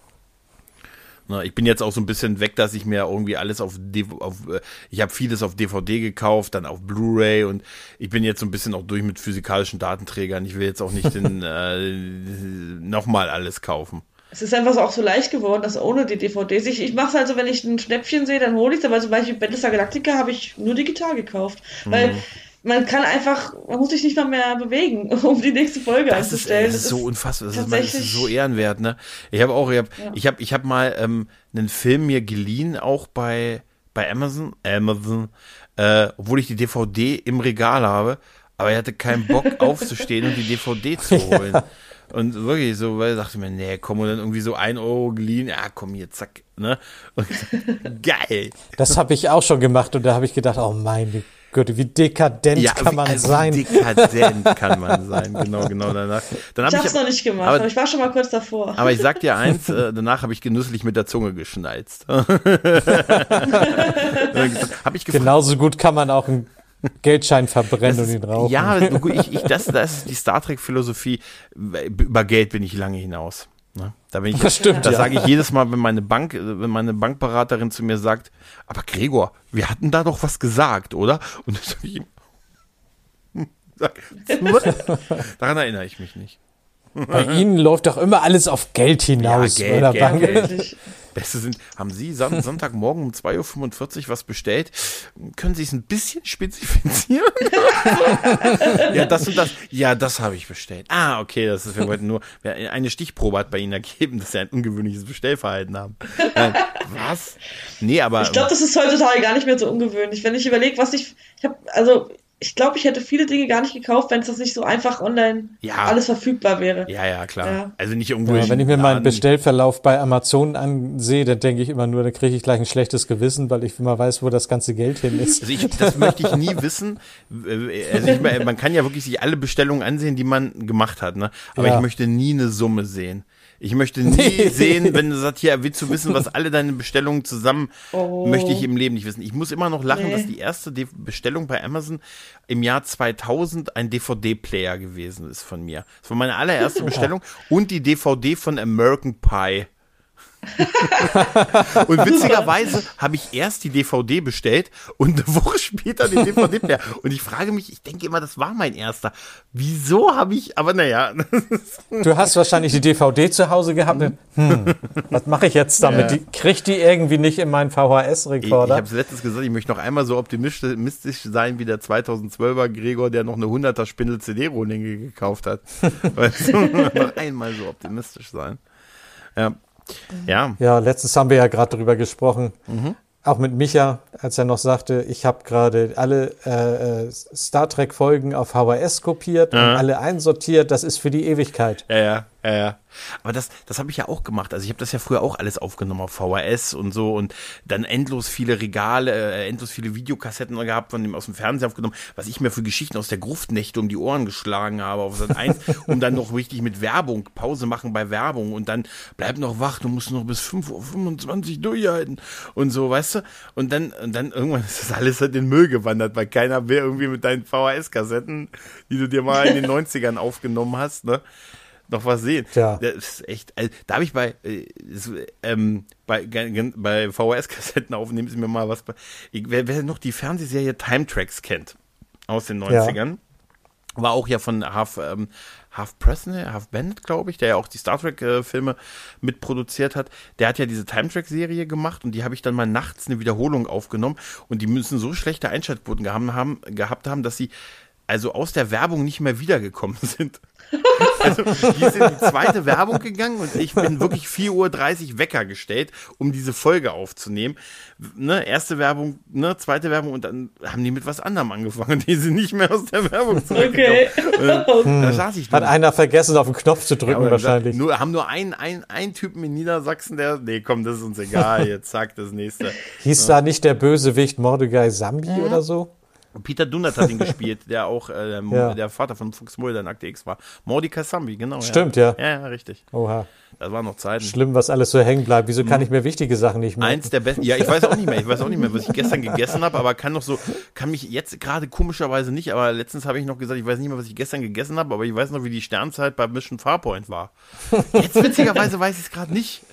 Na, ich bin jetzt auch so ein bisschen weg, dass ich mir irgendwie alles auf, D V D, auf äh, ich habe vieles auf D V D gekauft, dann auf Blu-ray und ich bin jetzt so ein bisschen auch durch mit physikalischen Datenträgern. Ich will jetzt auch nicht den, äh, nochmal alles kaufen. Es ist einfach so auch so leicht geworden, dass ohne die D V Ds, ich, ich mache es halt so, wenn ich ein Schnäppchen sehe, dann hole ich es, aber zum Beispiel Battlestar Galactica habe ich nur digital gekauft, weil Mhm. man kann einfach, man muss sich nicht mal mehr bewegen, um die nächste Folge Das ist, einzustellen. das ist so unfassbar, das ist, man, das ist tatsächlich- so ehrenwert, ne? Ich habe auch, ich habe Ja. ich hab, ich hab mal ähm, einen Film mir geliehen, auch bei, bei Amazon, Amazon, äh, obwohl ich die D V D im Regal habe, aber er hatte keinen Bock aufzustehen und die D V D zu holen. Und wirklich so, weil ich dachte mir, nee, komm, und dann irgendwie so ein Euro geliehen, ja, komm hier, zack, ne? Und geil. Das habe ich auch schon gemacht und da habe ich gedacht, oh meine Güte, wie dekadent kann man also sein. dekadent kann man sein, genau, genau danach. Dann hab Ich habe es noch nicht gemacht, aber- aber, ich war schon mal kurz davor. Aber ich sag dir eins, äh, danach habe ich genüsslich mit der Zunge geschnalzt. habe ich gefragt. Genauso gut kann man auch einen Geldschein verbrennen und ihn rauchen. Ja, du, ich, ich, das, das ist die Star Trek-Philosophie. Über Geld bin ich lange hinaus. Ne? Da bin ich, Das stimmt, das ja. sage ich jedes Mal, wenn meine Bank, wenn meine Bankberaterin zu mir sagt, aber Gregor, wir hatten da doch was gesagt, oder? Und dann sag ich, hm, sag, daran erinnere ich mich nicht. Bei Ihnen läuft doch immer alles auf Geld hinaus. Ja, Geld, oder Geld, Bank? Geld. Wirklich. Beste sind, haben Sie Son- Sonntagmorgen um zwei Uhr fünfundvierzig was bestellt? Können Sie es ein bisschen spezifizieren? Ja, das und das. Ja, das habe ich bestellt. Ah, okay, das ist, wir wollten nur, wir- eine Stichprobe hat bei Ihnen ergeben, dass Sie ein ungewöhnliches Bestellverhalten haben. Äh, was? Nee, aber. Ich glaube, das ist heutzutage gar nicht mehr so ungewöhnlich. Wenn ich überlege, was ich, ich habe, also ich glaube, ich hätte viele Dinge gar nicht gekauft, wenn es das nicht so einfach online Ja. alles verfügbar wäre. ja, ja, klar. Ja. Also nicht irgendwo. Ja, wenn ich mir meinen Laden- Bestellverlauf bei Amazon ansehe, dann denke ich immer nur, da kriege ich gleich ein schlechtes Gewissen, weil ich immer weiß, wo das ganze Geld hin ist. Also ich, das möchte ich nie wissen. Äh, Also ich, meine, man kann ja wirklich sich alle Bestellungen ansehen, die man gemacht hat, ne? Aber Ja. ich möchte nie eine Summe sehen. Ich möchte nie sehen, wenn du sagst, hier, willst du wissen, was alle deine Bestellungen zusammen, Oh. möchte ich im Leben nicht wissen. Ich muss immer noch lachen, Nee. dass die erste D- Bestellung bei Amazon im Jahr zweitausend ein D V D-Player gewesen ist von mir. Das war meine allererste Bestellung und die D V D von American Pie. Und witzigerweise habe ich erst die D V D bestellt und eine Woche später den D V D-Player. Und ich frage mich, ich denke immer, das war mein erster. Wieso habe ich, aber naja. Du hast wahrscheinlich die D V D zu Hause gehabt. und, Hm, was mache ich jetzt damit? Die, krieg die irgendwie nicht in meinen V H Ich, ich S-Rekorder? habe es letztens gesagt, ich möchte noch einmal so optimistisch sein wie der zweitausendzwölfer Gregor, der noch eine hunderter Spindel C D-Rohlinge gekauft hat. Weißt du, noch einmal so optimistisch sein. Ja. Ja. Ja, letztens haben wir ja gerade drüber gesprochen. Mhm. Auch mit Micha, als er noch sagte, ich habe gerade alle äh, äh, Star Trek-Folgen auf V H S kopiert und Ja. alle einsortiert. Das ist für die Ewigkeit. Ja, ja, ja, ja. Aber das, das habe ich ja auch gemacht. Also ich habe das ja früher auch alles aufgenommen auf V H S und so und dann endlos viele Regale, äh, endlos viele Videokassetten gehabt von dem aus dem Fernsehen aufgenommen, was ich mir für Geschichten aus der Gruftnächte um die Ohren geschlagen habe auf Sat eins, um dann noch richtig mit Werbung, Pause machen bei Werbung und dann bleib noch wach, du musst noch bis fünf Uhr fünfundzwanzig durchhalten und so, weißt du? Und dann, und dann irgendwann ist das alles in den Müll gewandert, weil keiner will irgendwie mit deinen V H S-Kassetten, die du dir mal in den neunzigern aufgenommen hast, ne? Noch was sehen. Tja. Das ist echt, also, da habe ich bei, äh, das, ähm, bei, gen- bei V H S-Kassetten aufnehmen, ist mir mal was bei, ich, wer, wer noch die Fernsehserie Time Tracks kennt, aus den neunzigern, war auch ja von Half, ähm, Half Preston, Half Bennett, glaube ich, der ja auch die Star Trek-Filme mitproduziert hat, der hat ja diese Time Track-Serie gemacht und die habe ich dann mal nachts eine Wiederholung aufgenommen und die müssen so schlechte Einschaltquoten gehabt haben, gehabt haben, dass sie also aus der Werbung nicht mehr wiedergekommen sind. Also die sind in die zweite Werbung gegangen und ich bin wirklich vier Uhr dreißig Wecker gestellt, um diese Folge aufzunehmen. Ne, erste Werbung, ne, zweite Werbung und dann haben die mit was anderem angefangen. Die sind nicht mehr aus der Werbung zurückgekommen. Okay. Da saß ich Hat nur. einer vergessen, auf den Knopf zu drücken Ja, aber wahrscheinlich. Nur, haben nur einen, einen, einen Typen in Niedersachsen, der, nee, komm, das ist uns egal, jetzt zack, das nächste. Hieß da nicht der Bösewicht Mordecai Zambi oder so? Peter Dunant hat ihn gespielt, der auch äh, Ja. der Vater von Fuchs Mulder in Akte X war. Mordecai Zambi, genau. Stimmt, ja. ja. Ja, ja, richtig. Oha. Das waren noch Zeiten. Schlimm, was alles so hängen bleibt. Wieso kann ich mir wichtige Sachen nicht merken? Eins der besten, ja, ich weiß auch nicht mehr, ich weiß auch nicht mehr, was ich gestern gegessen habe, aber kann noch so, kann mich jetzt gerade komischerweise nicht, aber letztens habe ich noch gesagt, ich weiß nicht mehr, was ich gestern gegessen habe, aber ich weiß noch, wie die Sternzeit bei Mission Farpoint war. Jetzt witzigerweise weiß ich es gerade nicht,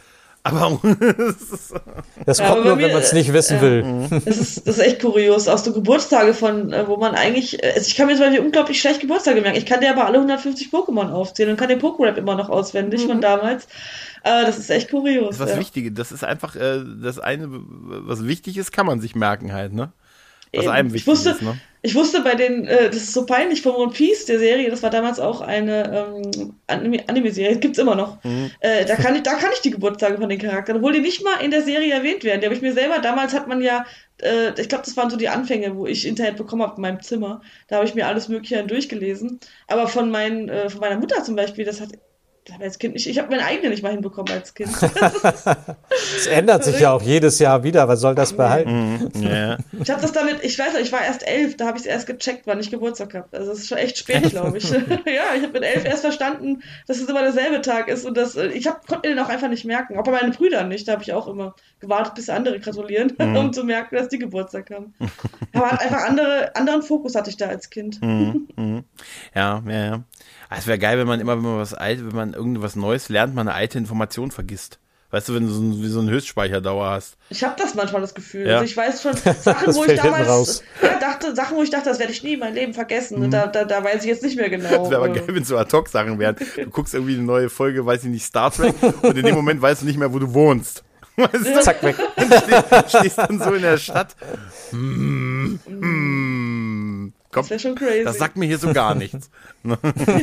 Aber Das Ja, kommt aber nur, bei wenn mir, man es nicht wissen äh, will. Das ist, das ist echt kurios. Auch so Geburtstage von, äh, wo man eigentlich, äh, also ich kann mir zum Beispiel unglaublich schlecht Geburtstage merken. Ich kann dir aber alle hundertfünfzig Pokémon aufzählen und kann den Poké-Rap immer noch auswendig von damals. Äh, das ist echt kurios. das ist was ja. Wichtiges. Das ist einfach äh, das eine, was wichtig ist, kann man sich merken halt, ne? Was Eben. einem ich wichtig wusste, ist, ne? Ich wusste bei den, äh, das ist so peinlich, von One Piece, der Serie, das war damals auch eine ähm, Anime- Anime-Serie, gibt's immer noch. Mhm. Äh, da, kann ich, da kann ich die Geburtstage von den Charakteren, obwohl die nicht mal in der Serie erwähnt werden. Die habe ich mir selber, damals hat man ja, äh, ich glaube, das waren so die Anfänge, wo ich Internet bekommen habe in meinem Zimmer. Da habe ich mir alles Mögliche durchgelesen. Aber von, meinen, äh, von meiner Mutter zum Beispiel, das hat das habe ich als Kind nicht, ich habe meine eigene nicht mal hinbekommen als Kind. Es ändert sich ja auch jedes Jahr wieder. Was soll das behalten? Mhm. Ja. Ich habe das damit, ich weiß nicht, ich war erst elf, da habe ich es erst gecheckt, wann ich Geburtstag habe. Also es ist schon echt spät, glaube ich. Ja, ich habe mit elf erst verstanden, dass es immer derselbe Tag ist und das, ich hab, konnte mir den auch einfach nicht merken. Auch bei meinen Brüdern nicht, da habe ich auch immer gewartet, bis andere gratulieren, Mhm. um zu merken, dass die Geburtstag haben. Aber hat einfach andere, anderen Fokus hatte ich da als Kind. Mhm. Mhm. Ja, ja, ja. Ah, es wäre geil, wenn man immer, wenn man was alt, wenn man irgendwas Neues lernt, man eine alte Information vergisst. Weißt du, wenn du so, ein, wie so eine Höchstspeicherdauer hast. Ich habe das manchmal das Gefühl. Ja. Also ich weiß schon, Sachen, Das wo ich fällt hinten damals raus. ja, dachte, Sachen, wo ich dachte, das werde ich nie in meinem Leben vergessen. Und da, da, da weiß ich jetzt nicht mehr genau. Das wäre aber äh, geil, wenn so Ad-Hoc-Sachen wären. Du guckst irgendwie eine neue Folge, weiß ich nicht, Star Trek, und in dem Moment weißt du nicht mehr, wo du wohnst. Weißt du? Zack, weg. Stehst, stehst dann so in der Stadt. Hm, hm, komm, Das wäre schon crazy. das sagt mir hier so gar nichts. Das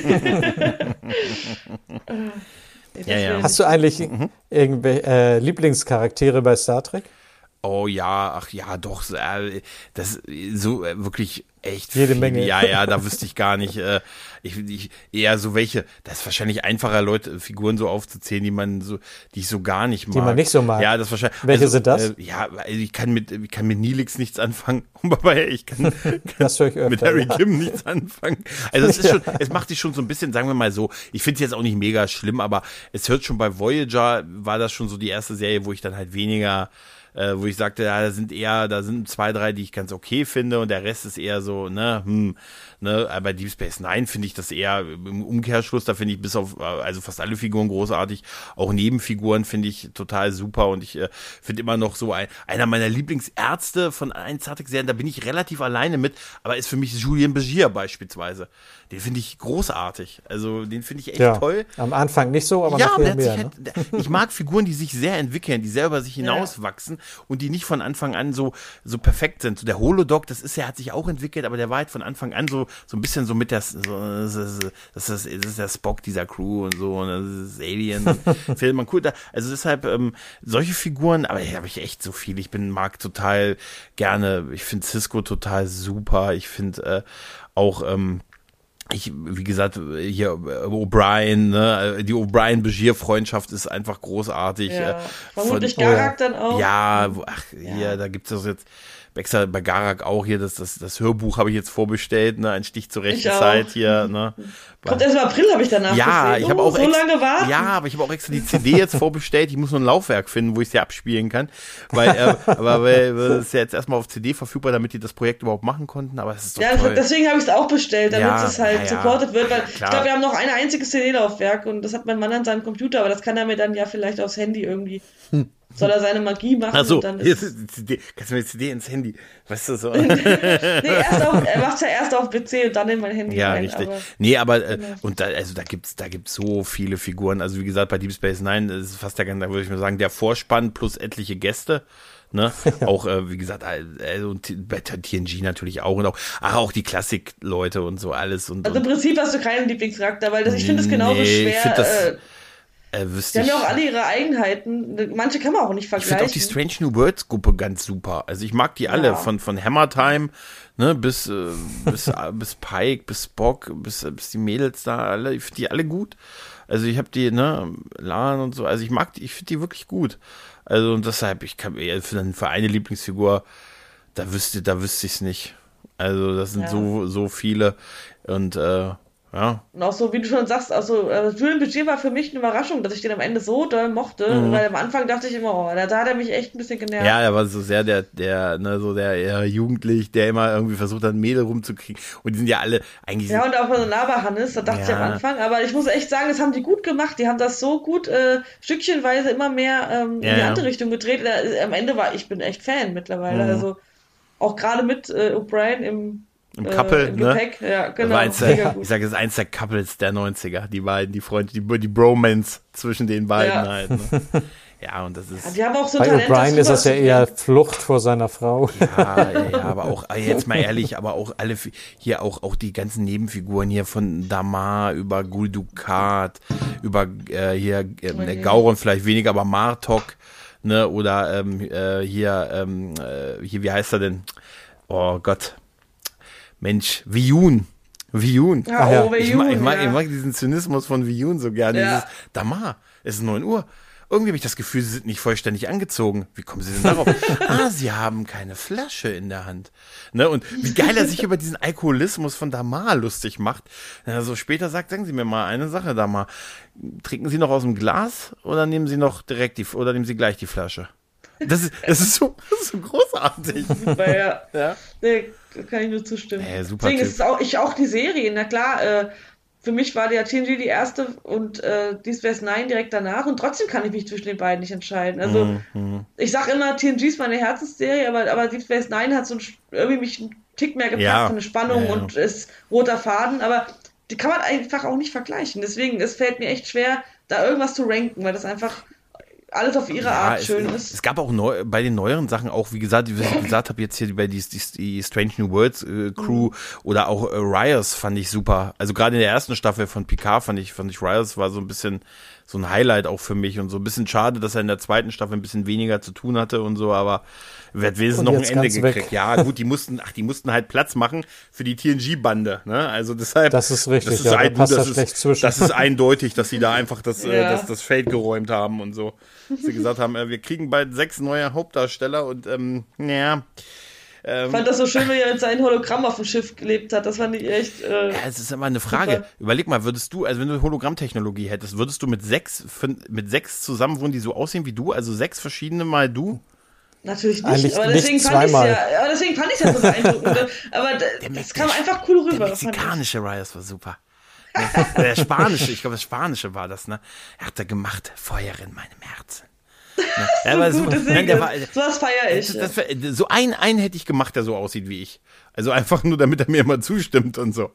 Ja, ja. wär- Hast du eigentlich irgendwelche äh, Lieblingscharaktere bei Star Trek? Oh ja, ach ja, doch, äh, das so äh, wirklich echt Jede viele. Menge. Ja, ja, da wüsste ich gar nicht. Äh, ich, ich eher so welche. Das ist wahrscheinlich einfacher, Leute, Figuren so aufzuzählen, die man so, die ich so gar nicht mag. Die man nicht so mag. Ja, das ist wahrscheinlich. Welche also, sind das? Äh, ja, also ich kann mit, ich kann mit Neelix nichts anfangen, aber ich kann, Das höre ich öfter. mit Harry ja. Kim nichts anfangen. Also es ist schon, es macht sich schon so ein bisschen, sagen wir mal so, ich finde es jetzt auch nicht mega schlimm, aber es hört schon bei Voyager, war das schon so die erste Serie, wo ich dann halt weniger, äh, wo ich sagte, ja, da sind eher, da sind zwei, drei, die ich ganz okay finde und der Rest ist eher so, ne, hm, ne, aber bei Deep Space Nine finde ich das eher im Umkehrschluss, da finde ich bis auf, also fast alle Figuren großartig, auch Nebenfiguren finde ich total super und ich äh, finde immer noch so ein, einer meiner Lieblingsärzte von allen Star Trek-Serien, da bin ich relativ alleine mit, aber ist für mich Julien Begier beispielsweise. Den finde ich großartig, also den finde ich echt Ja, toll. am Anfang nicht so, aber Ja, nachher der hat mehr. sich Ne? halt, der, ich mag Figuren, die sich sehr entwickeln, die selber über sich hinauswachsen und die nicht von Anfang an so, so perfekt sind. So der Holodoc, das ist, der hat sich auch entwickelt, aber der war halt von Anfang an so, so ein bisschen so mit der, so, das ist, das ist, das ist der Spock dieser Crew und so, und das ist Alien, Film, man cool, da, also deshalb, ähm, solche Figuren, aber hier habe ich echt so viel. Ich bin, mag total gerne, ich finde Cisco total super, ich finde, äh, auch, ähm, ich, wie gesagt, hier äh, O'Brien, ne, die O'Brien-Begier-Freundschaft ist einfach großartig. Ja. äh, Vermutlich von- Garak dann auch. Ja, wo, ach, hier, Ja. da gibt's das jetzt, extra bei Garak auch hier, das, das, das Hörbuch habe ich jetzt vorbestellt, ne, ein Stich zur rechten Ich auch. Zeit hier, ne. Kommt erst im April, habe ich danach Ja, gesehen. ich habe Oh, auch so ex- lange warten. Ja, aber ich habe auch extra die C D jetzt vorbestellt. Ich muss nur ein Laufwerk finden, wo ich sie abspielen kann, weil, äh, aber weil es ist ja jetzt erstmal auf C D verfügbar, damit die das Projekt überhaupt machen konnten. Aber es ist doch Ja, toll. deswegen habe ich es auch bestellt, damit Ja, es halt ja, ja. supported wird, weil ich Klar. glaube, wir haben noch ein einziges C D-Laufwerk und das hat mein Mann an seinem Computer, aber das kann er mir dann ja vielleicht aufs Handy irgendwie. Soll er seine Magie machen Ach so, und dann hier ist ist die C D. Kannst du mir die C D ins Handy? Weißt du so? Nee, erst auf, er macht ja erst auf P C und dann in mein Handy Ja, rein. richtig. Aber Nee, aber äh, Genau. und da, also da gibt's, da gibt's so viele Figuren. Also wie gesagt, bei Deep Space Nine ist es fast der ganze, da würde ich mal sagen, der Vorspann plus etliche Gäste. Ne? Auch, äh, wie gesagt, also T- bei T N G natürlich auch und auch, ach, auch die Klassik-Leute und so alles. Und, also im und Prinzip hast du keinen Lieblingscharakter, weil das, ich finde es genauso Nee, ich schwer. find das- äh, äh, die wüsste haben ich. ja auch alle ihre Eigenheiten. Manche kann man auch nicht Ich finde vergleichen. auch die Strange New Worlds Gruppe ganz super. Also ich mag die alle, Ja. von, von Hammer Time, ne, bis, äh, bis, äh, bis Pike, bis Spock, bis, äh, bis die Mädels da alle, ich finde die alle gut. Also ich habe die, ne, Lan und so, also ich mag die, ich finde die wirklich gut. Also und deshalb, ich kann eher für, für eine Lieblingsfigur, da wüsste, da wüsste ich es nicht. Also das sind Ja. so, so viele und äh, Ja. Und auch so, wie du schon sagst, also äh, Julian Budget war für mich eine Überraschung, dass ich den am Ende so doll mochte, Mhm. weil am Anfang dachte ich immer, oh, da, da hat er mich echt ein bisschen genervt. Ja, er war so sehr der, der, ne, so der eher jugendlich, der immer irgendwie versucht hat, ein Mädel rumzukriegen. Und die sind ja alle eigentlich. Ja, und auch so nah bei Hannes, da dachte Ja. ich am Anfang, aber ich muss echt sagen, das haben die gut gemacht. Die haben das so gut äh, stückchenweise immer mehr ähm, Ja, in die ja. andere Richtung gedreht. Da, am Ende war ich bin echt Fan mittlerweile. Mhm. Also auch gerade mit äh, O'Brien im, Im äh, Couple, im ne? Gepäck. Ja, Das genau. war eins Mega der, gut. ich sage, das ist eins der Couples der neunziger, die beiden, die Freunde, die, die Bromance zwischen den beiden Ja. halt. Ne? Ja, und das ist. Ja, die haben auch so Bei Talent. O'Brien ist das ja rüberzubringen. eher Flucht vor seiner Frau. Ja, ja, ja, aber auch, jetzt mal ehrlich, aber auch alle, Fi- hier auch, auch die ganzen Nebenfiguren hier von Damar über Gul Dukat, über äh, hier äh, Oh je. Gauron vielleicht weniger, aber Martok, ne, oder ähm, äh, hier, ähm, äh, hier, wie heißt er denn? Oh Gott. Mensch, Viyun. Viyun. Ja, Ach ja. oh, Ich mag, ich, Jun, mag, ja. ich mag diesen Zynismus von Viyun so gerne. Ja. Dieses, Damar, es ist neun Uhr. Irgendwie habe ich das Gefühl, sie sind nicht vollständig angezogen. Wie kommen sie denn darauf? ah, sie haben keine Flasche in der Hand. Ne? Und wie geil er sich über diesen Alkoholismus von Damar lustig macht. Also später sagt, sagen Sie mir mal eine Sache, Damar. Trinken Sie noch aus dem Glas oder nehmen Sie noch direkt die, oder nehmen Sie gleich die Flasche? Das ist, das ist so, das ist so großartig. Weil, ja, Ja. nee, da kann ich nur zustimmen. Ey, super Deswegen Typ. ist es auch, ich auch die Serie, na klar, äh, für mich war der T N G die erste und äh, Deep Space Nine direkt danach und trotzdem kann ich mich zwischen den beiden nicht entscheiden. Also Mhm. ich sag immer, T N G ist meine Herzensserie, aber, aber Deep Space Nine hat so ein, irgendwie mich einen Tick mehr gepackt Ja. von der Spannung Ja, ja. und ist roter Faden, aber die kann man einfach auch nicht vergleichen. Deswegen, es fällt mir echt schwer, da irgendwas zu ranken, weil das einfach alles auf ihre Art es, schön es, ist. es gab auch neu, bei den neueren Sachen auch, wie gesagt, wie ich gesagt habe, jetzt hier bei die, die, die Strange New Worlds äh, Crew oder auch äh, Rios fand ich super. Also gerade in der ersten Staffel von Picard fand ich, fand ich Rios war so ein bisschen so ein Highlight auch für mich und so ein bisschen schade, dass er in der zweiten Staffel ein bisschen weniger zu tun hatte und so, aber wird wenigstens Und noch ein jetzt Ende ganz weg. gekriegt. Ja, gut, die mussten, ach, die mussten halt Platz machen für die T N G-Bande, ne? Also deshalb. Das ist richtig, das ist ja, da ein, passt das das ist, schlecht zwischen. Das ist eindeutig, dass sie da einfach das, äh, Ja. das, das Feld geräumt haben und so. Dass sie gesagt haben, äh, wir kriegen bald sechs neue Hauptdarsteller und, ähm, ja. Ich Ähm, fand das so schön, wie er mit seinem Hologramm auf dem Schiff gelebt hat. Das fand ich echt. Äh, ja, es ist immer eine Frage. Super. Überleg mal, würdest du, also wenn du Hologrammtechnologie hättest, würdest du mit sechs, fün- mit sechs zusammen wohnen, die so aussehen wie du? Also sechs verschiedene mal du? Natürlich nicht, Eigentlich aber nicht deswegen fand ich zweimal. ja, aber deswegen fand ich ja so beeindruckend. Aber d- das kam einfach cool Der rüber. fand ich. mexikanische Rios war super. Ne? Der spanische, ich glaube, das spanische war das, ne? Er hat da gemacht, Feuer in meinem Herzen. Ne? Er war So super. gut, Nein, der war, deswegen, sowas feiere ich. das, das, so einen, einen hätte ich gemacht, der so aussieht wie ich. Also einfach nur, damit er mir immer zustimmt und so.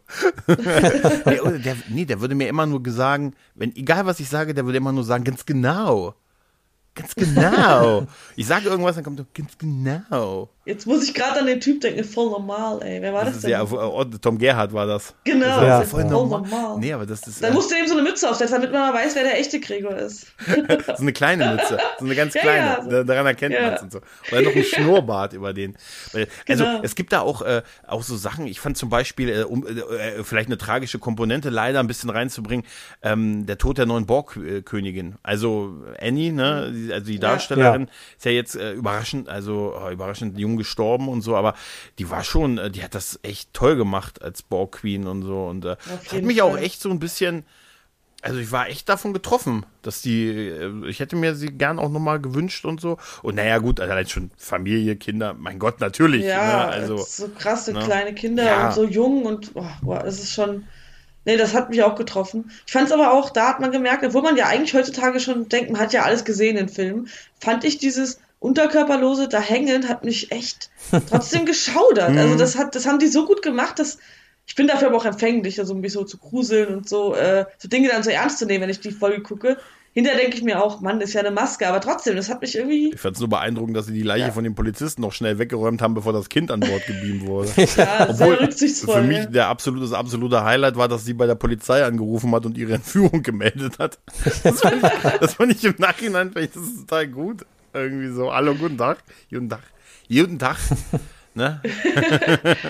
nee, oder der, nee, der würde mir immer nur sagen, wenn, egal was ich sage, der würde immer nur sagen, ganz genau. Ganz genau. Ich sage irgendwas, dann kommt er, ganz genau. Jetzt muss ich gerade an den Typ denken, voll normal, ey. Wer war das, Das ist denn? ja, oh, Tom Gerhardt war das. Genau, Das Ja. ist voll Ja. normal. Voll normal. Nee, aber das ist Dann äh, musst du ihm so eine Mütze aufsetzen, damit man mal weiß, wer der echte Gregor ist. so eine kleine Mütze, so eine ganz Ja, kleine. ja, so. Da- Daran erkennt Ja. man es und so. Oder noch ein Schnurrbart über den. Weil, also Genau. es gibt da auch, äh, auch so Sachen, ich fand zum Beispiel, äh, um äh, äh, vielleicht eine tragische Komponente leider ein bisschen reinzubringen, ähm, der Tod der neuen Borg-Königin. Also Annie, ne, die- also die Darstellerin, Ja. ist ja jetzt äh, überraschend, also oh, überraschend jung gestorben und so, aber die war schon, äh, die hat das echt toll gemacht als Borg-Queen und so. Und äh, das hat jeden mich auch Fall. echt so ein bisschen. Also ich war echt davon getroffen, dass die, äh, ich hätte mir sie gern auch nochmal gewünscht und so. Und naja gut, allein schon Familie, Kinder, mein Gott, natürlich. Ja, ne? Also, so krasse ne? kleine Kinder Ja. und so jung und oh, boah, das ist schon. Nee, das hat mich auch getroffen. Ich fand es aber auch, da hat man gemerkt, obwohl man ja eigentlich heutzutage schon denkt, man hat ja alles gesehen in Filmen, fand ich dieses Unterkörperlose da hängen, hat mich echt trotzdem geschaudert. Also das hat, das haben die so gut gemacht, dass ich bin dafür aber auch empfänglich, also mich so zu gruseln und so, äh, so Dinge dann so ernst zu nehmen, wenn ich die Folge gucke. Hinterher denke ich mir auch, Mann, ist ja eine Maske, aber trotzdem, das hat mich irgendwie. ich fand es nur beeindruckend, dass sie die Leiche Ja. von den Polizisten noch schnell weggeräumt haben, bevor das Kind an Bord gebeamt wurde. Ja, Obwohl sehr rücksichtsvoll. für mich ja. der absolute, das absolute Highlight war, dass sie bei der Polizei angerufen hat und ihre Entführung gemeldet hat. Das fand ich, das fand ich im Nachhinein, fand ich das ist total gut. Irgendwie so, hallo, guten Tag, guten Tag, guten Tag. Ne?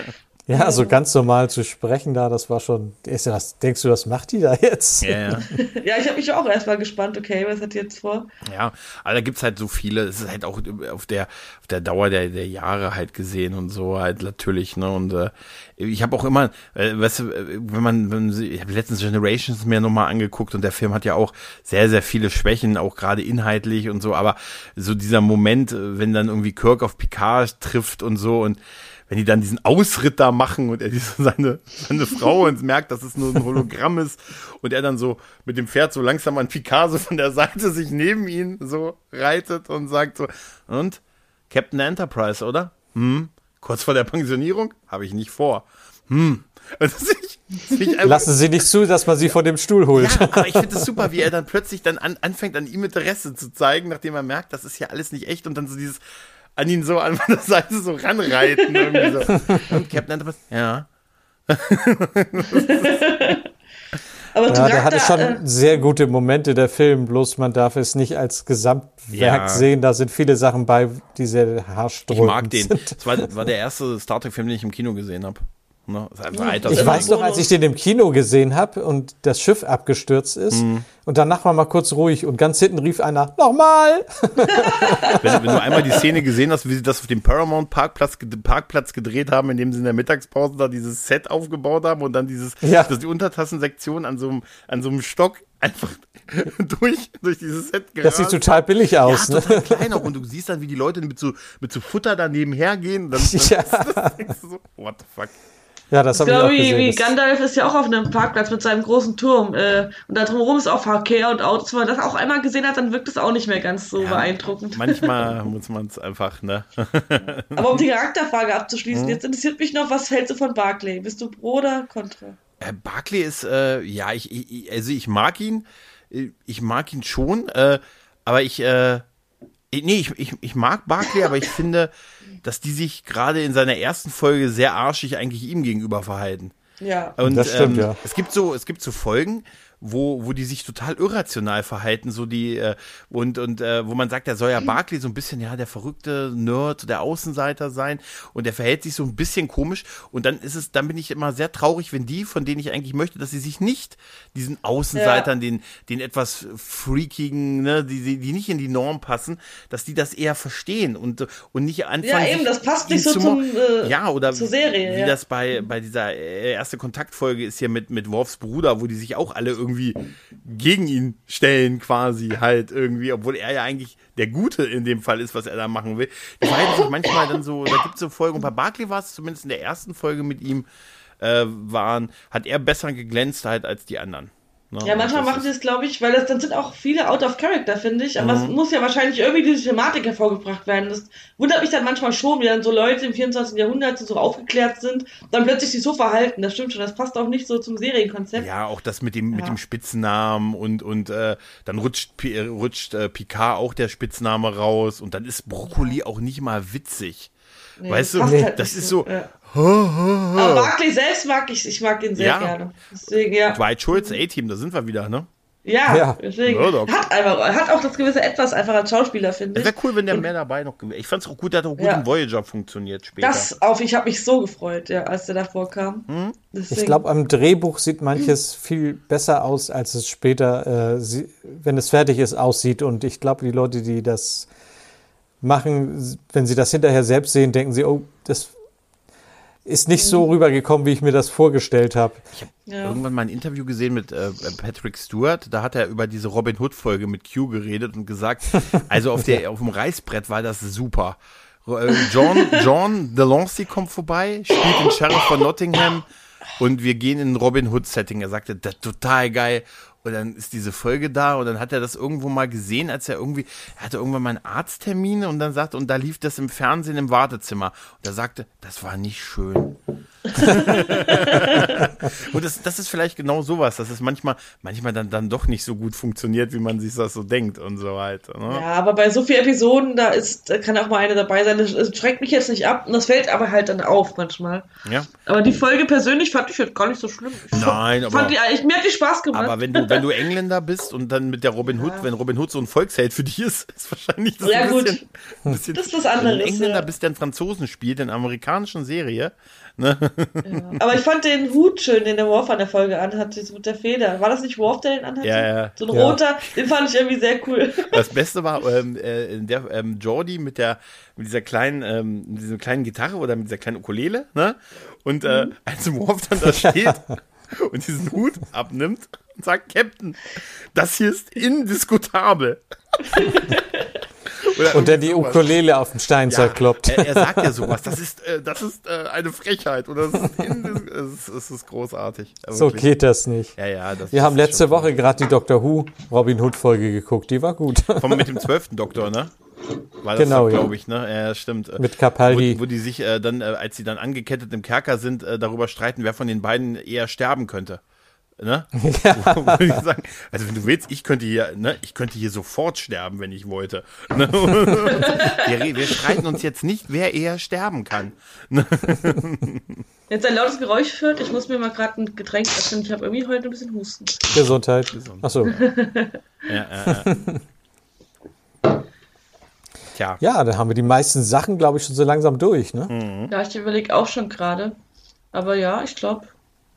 Ja, also ganz normal zu sprechen da, das war schon, ist ja was, denkst du, was macht die da jetzt? Ja, ja. Ja, ich habe mich auch erstmal gespannt, okay, was hat die jetzt vor? Ja, aber da gibt's halt so viele, es ist halt auch auf der, auf der Dauer der, der Jahre halt gesehen und so halt natürlich, ne, und äh, ich habe auch immer, äh, weißt du, wenn man, wenn sie, ich habe letztens Generations mir nochmal angeguckt und der Film hat ja auch sehr, sehr viele Schwächen, auch gerade inhaltlich und so, aber so dieser Moment, wenn dann irgendwie Kirk auf Picard trifft und so und wenn die dann diesen Ausritt da machen und er diese, seine, seine Frau und merkt, dass es nur ein Hologramm ist und er dann so mit dem Pferd so langsam an Picard so von der Seite sich neben ihn so reitet und sagt so, und? Captain Enterprise, oder? Hm? Kurz vor der Pensionierung? Habe ich nicht vor. Hm. Das ist, das ist Lassen Sie nicht zu, dass man sie von dem Stuhl holt. Ja, aber ich finde es super, wie er dann plötzlich dann an, anfängt, an ihm Interesse zu zeigen, nachdem er merkt, das ist ja alles nicht echt und dann so dieses an ihn so an der Seite so ranreiten. Irgendwie so. Und Captain Enterprise, ja. Aber Ja, der hatte schon äh, sehr gute Momente, der Film, bloß man darf es nicht als Gesamtwerk Ja. sehen. Da sind viele Sachen bei, die sehr Ich haarsträubend mag den. sind. Das war, das war der erste Star Trek-Film, den ich im Kino gesehen habe. Ne? Das ist einfach Alter. Ich weiß noch, als ich den im Kino gesehen habe und das Schiff abgestürzt ist Mhm. und danach war mal kurz ruhig und ganz hinten rief einer, nochmal! Wenn, wenn du einmal die Szene gesehen hast, wie sie das auf dem Paramount Parkplatz, Parkplatz gedreht haben, indem sie in der Mittagspause da dieses Set aufgebaut haben und dann dieses, Ja. das die Untertassensektion an so einem, an so einem Stock einfach durch, durch dieses Set gerast. Das sieht total billig aus. Ja, Ne? total klein auch. Und du siehst dann, wie die Leute mit so, mit so Futter daneben hergehen. Und dann, dann Ja. das denkst du so, what the fuck. Ja, das habe ich Genau auch wie, gesehen. wie Das- Gandalf ist ja auch auf einem Parkplatz mit seinem großen Turm. Äh, und da drumherum ist auch Verkehr und Autos. Wenn man das auch einmal gesehen hat, dann wirkt es auch nicht mehr ganz so beeindruckend. Manchmal muss man es einfach, ne? Aber um die Charakterfrage abzuschließen, Mhm. jetzt interessiert mich noch, was hältst du von Barclay? Bist du pro oder contra? Äh, Barclay ist, äh, ja, ich, ich, also ich mag ihn, äh, ich mag ihn schon, äh, aber ich, äh, ich- nee, ich, ich, ich mag Barclay, aber ich finde, dass die sich gerade in seiner ersten Folge sehr arschig eigentlich ihm gegenüber verhalten. Ja. Und Das stimmt, ähm, ja. es gibt so, es gibt so Folgen, wo, wo die sich total irrational verhalten, so die, äh, und, und äh, wo man sagt, der soll ja Barclay so ein bisschen, ja, der verrückte Nerd, der Außenseiter sein und der verhält sich so ein bisschen komisch und dann ist es, dann bin ich immer sehr traurig, wenn die, von denen ich eigentlich möchte, dass sie sich nicht diesen Außenseitern, den, den etwas freakigen, ne, die, die, die nicht in die Norm passen, dass die das eher verstehen und, und nicht anfangen. Ja, eben, sich das passt ihn nicht so zu zum, mo- äh, ja, oder zur Serie, wie ja. das bei, bei dieser äh, erste Kontaktfolge ist hier mit, mit Worfs Bruder, wo die sich auch alle irgendwie gegen ihn stellen quasi halt irgendwie, obwohl er ja eigentlich der Gute in dem Fall ist, was er da machen will. Die verhalten sich manchmal dann so, da gibt es so Folgen, und bei Barclay war es zumindest in der ersten Folge mit ihm, äh, waren, hat er besser geglänzt halt als die anderen. Ne? Ja, manchmal Und das machen sie ist- es, glaube ich, weil das dann sind auch viele out of character, finde ich. Aber Mhm. es muss ja wahrscheinlich irgendwie diese Thematik hervorgebracht werden. Das wundert mich dann manchmal schon, wie dann so Leute im vierundzwanzigsten Jahrhundert so aufgeklärt sind, dann plötzlich sich so verhalten. Das stimmt schon, das passt auch nicht so zum Serienkonzept. Ja, auch das mit dem, mit Ja. dem Spitznamen und, und äh, dann rutscht, Pi- äh, rutscht äh, Picard auch der Spitzname raus und dann ist Brokkoli auch nicht mal witzig. Nee, weißt du, passt halt das nicht ist so, Ja. Aber Barclay selbst mag ich, ich mag ihn sehr Ja. gerne. Deswegen, ja. Dwight Schultz, A-Team, da sind wir wieder, ne? Ja, Ja. deswegen. Murdoch. Hat einfach, hat auch das gewisse Etwas einfach als Schauspieler, finde Es ich. wäre cool, wenn der mehr dabei noch gewesen. Ich fand's auch gut, der hat auch gut Ja. in Voyager funktioniert später. Das auf, ich habe mich so gefreut, ja, als der davor kam. Hm? Deswegen. Ich glaube, am Drehbuch sieht manches viel besser aus, als es später, äh, sie, wenn es fertig ist, aussieht. Und ich glaube, die Leute, die das machen, wenn sie das hinterher selbst sehen, denken sie, oh, das ist nicht so rübergekommen, wie ich mir das vorgestellt habe. ja. Irgendwann mal ein Interview gesehen mit äh, Patrick Stewart, da hat er über diese Robin Hood Folge mit Q geredet und gesagt, also auf der auf dem Reißbrett war das super. Äh, John John Delancey kommt vorbei, spielt den Sheriff von Nottingham und wir gehen in ein Robin Hood Setting. Er sagte, das ist total geil. Und dann ist diese Folge da und dann hat er das irgendwo mal gesehen, als er irgendwie, er hatte irgendwann mal einen Arzttermin und dann sagte, und da lief das im Fernsehen im Wartezimmer. Und er sagte, das war nicht schön. Und das, das ist vielleicht genau sowas, dass es manchmal, manchmal dann, dann doch nicht so gut funktioniert, wie man sich das so denkt und so halt. Ne? Ja, aber bei so vielen Episoden, da ist, da kann auch mal eine dabei sein. Das, das schreckt mich jetzt nicht ab und das fällt aber halt dann auf manchmal. Ja. Aber die Folge persönlich fand ich jetzt gar nicht so schlimm. Ich Nein, fand aber- die, ich, mir hat die Spaß gemacht. Aber wenn du, wenn du Engländer bist und dann mit der Robin Hood, wenn Robin Hood so ein Volksheld für dich ist, ist wahrscheinlich das Ja, ein gut. bisschen, ein bisschen. Das ist was Wenn du anderes, ein Engländer ja. bist, der einen Franzosen spielt, in einer amerikanischen Serie, Ne? Ja. Aber ich fand den Hut schön, den der Worf an der Folge anhat, so mit der Feder. War das nicht Worf, der den anhatte? Ja, ja. So ein Ja. roter, den fand ich irgendwie sehr cool. Das Beste war ähm, äh, in der ähm, Jordi mit der mit dieser kleinen ähm, mit dieser kleinen Gitarre oder mit dieser kleinen Ukulele, ne? Und äh, als Worf dann da steht und diesen Hut abnimmt und sagt, Captain, das hier ist indiskutabel. Oder Und der die irgendwie sowas. Ukulele auf den Stein Ja, zerkloppt. er, er sagt ja sowas. Das ist, äh, das ist äh, eine Frechheit. Oder das ist, indis- es ist, es ist großartig. So Wirklich. geht das nicht. Ja, ja. Das Wir ist haben letzte schon Woche gerade die Doctor Who Robin Hood Folge geguckt. Die war gut. Vom, mit dem zwölften Doktor, ne? War das Genau, ja. glaube ich, ne? Ja, stimmt. Mit Capaldi. Wo, wo die sich äh, dann, äh, als sie dann angekettet im Kerker sind, äh, darüber streiten, wer von den beiden eher sterben könnte. Ne? Ja. Wo die sagen, also wenn du willst, ich könnte hier, ne, ich könnte hier sofort sterben, wenn ich wollte. Ne? wir, wir streiten uns jetzt nicht, wer eher sterben kann. Ne? Jetzt ein lautes Geräusch führt. Ich muss mir mal gerade ein Getränk öffnen. Ich habe irgendwie heute ein bisschen Husten. Gesundheit. Achso. Ja, ja, ja. Tja. Ja, da haben wir die meisten Sachen, glaube ich, schon so langsam durch, ne? Ja, ich überlege auch schon gerade. Aber ja, ich glaube,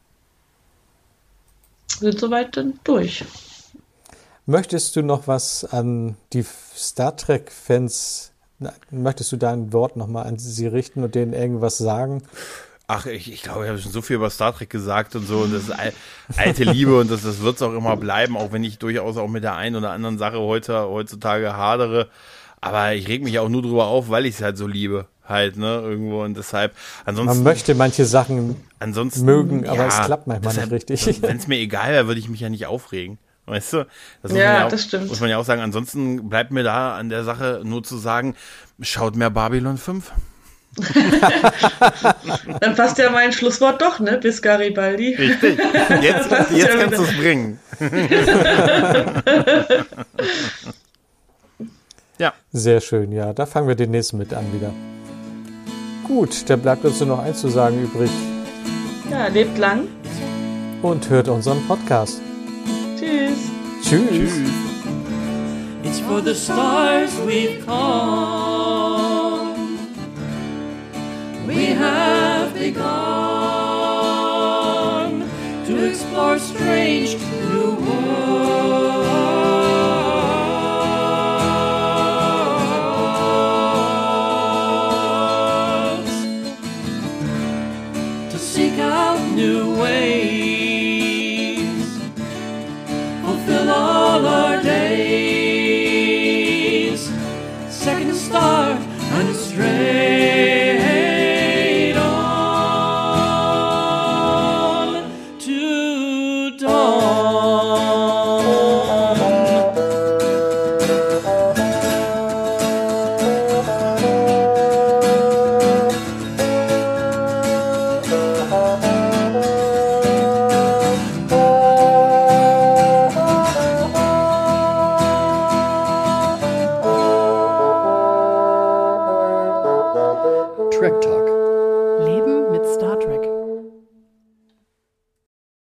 wir sind soweit dann durch. Möchtest du noch was an die Star Trek-Fans, na, möchtest du dein Wort nochmal an sie richten und denen irgendwas sagen? Ach, ich, ich glaube, ich habe schon so viel über Star Trek gesagt und so. Und das ist al- alte Liebe und das, das wird es auch immer bleiben, auch wenn ich durchaus auch mit der einen oder anderen Sache heute, heutzutage hadere. Aber ich reg mich auch nur drüber auf, weil ich es halt so liebe. Halt, ne, irgendwo. Und deshalb, ansonsten. Man möchte manche Sachen ansonsten, mögen, aber ja, es klappt manchmal deshalb, nicht richtig. Wenn es mir egal wäre, würde ich mich ja nicht aufregen. Weißt du? Das muss Ja, man ja auch, das stimmt. Muss man ja auch sagen. Ansonsten bleibt mir da an der Sache nur zu sagen, schaut mehr Babylon fünf. Dann passt ja mein Schlusswort doch, ne? Bis Garibaldi. Richtig. Jetzt, passt jetzt ja kannst du wieder. es bringen. Ja. Sehr schön, ja. Da fangen wir den nächsten mit an wieder. Gut, dann bleibt uns nur noch eins zu sagen übrig. Ja, lebt lang. Und hört unseren Podcast. Tschüss. Tschüss. It's for the stars we've come. We have begun to explore strange new worlds, to seek out new ways, fulfill all our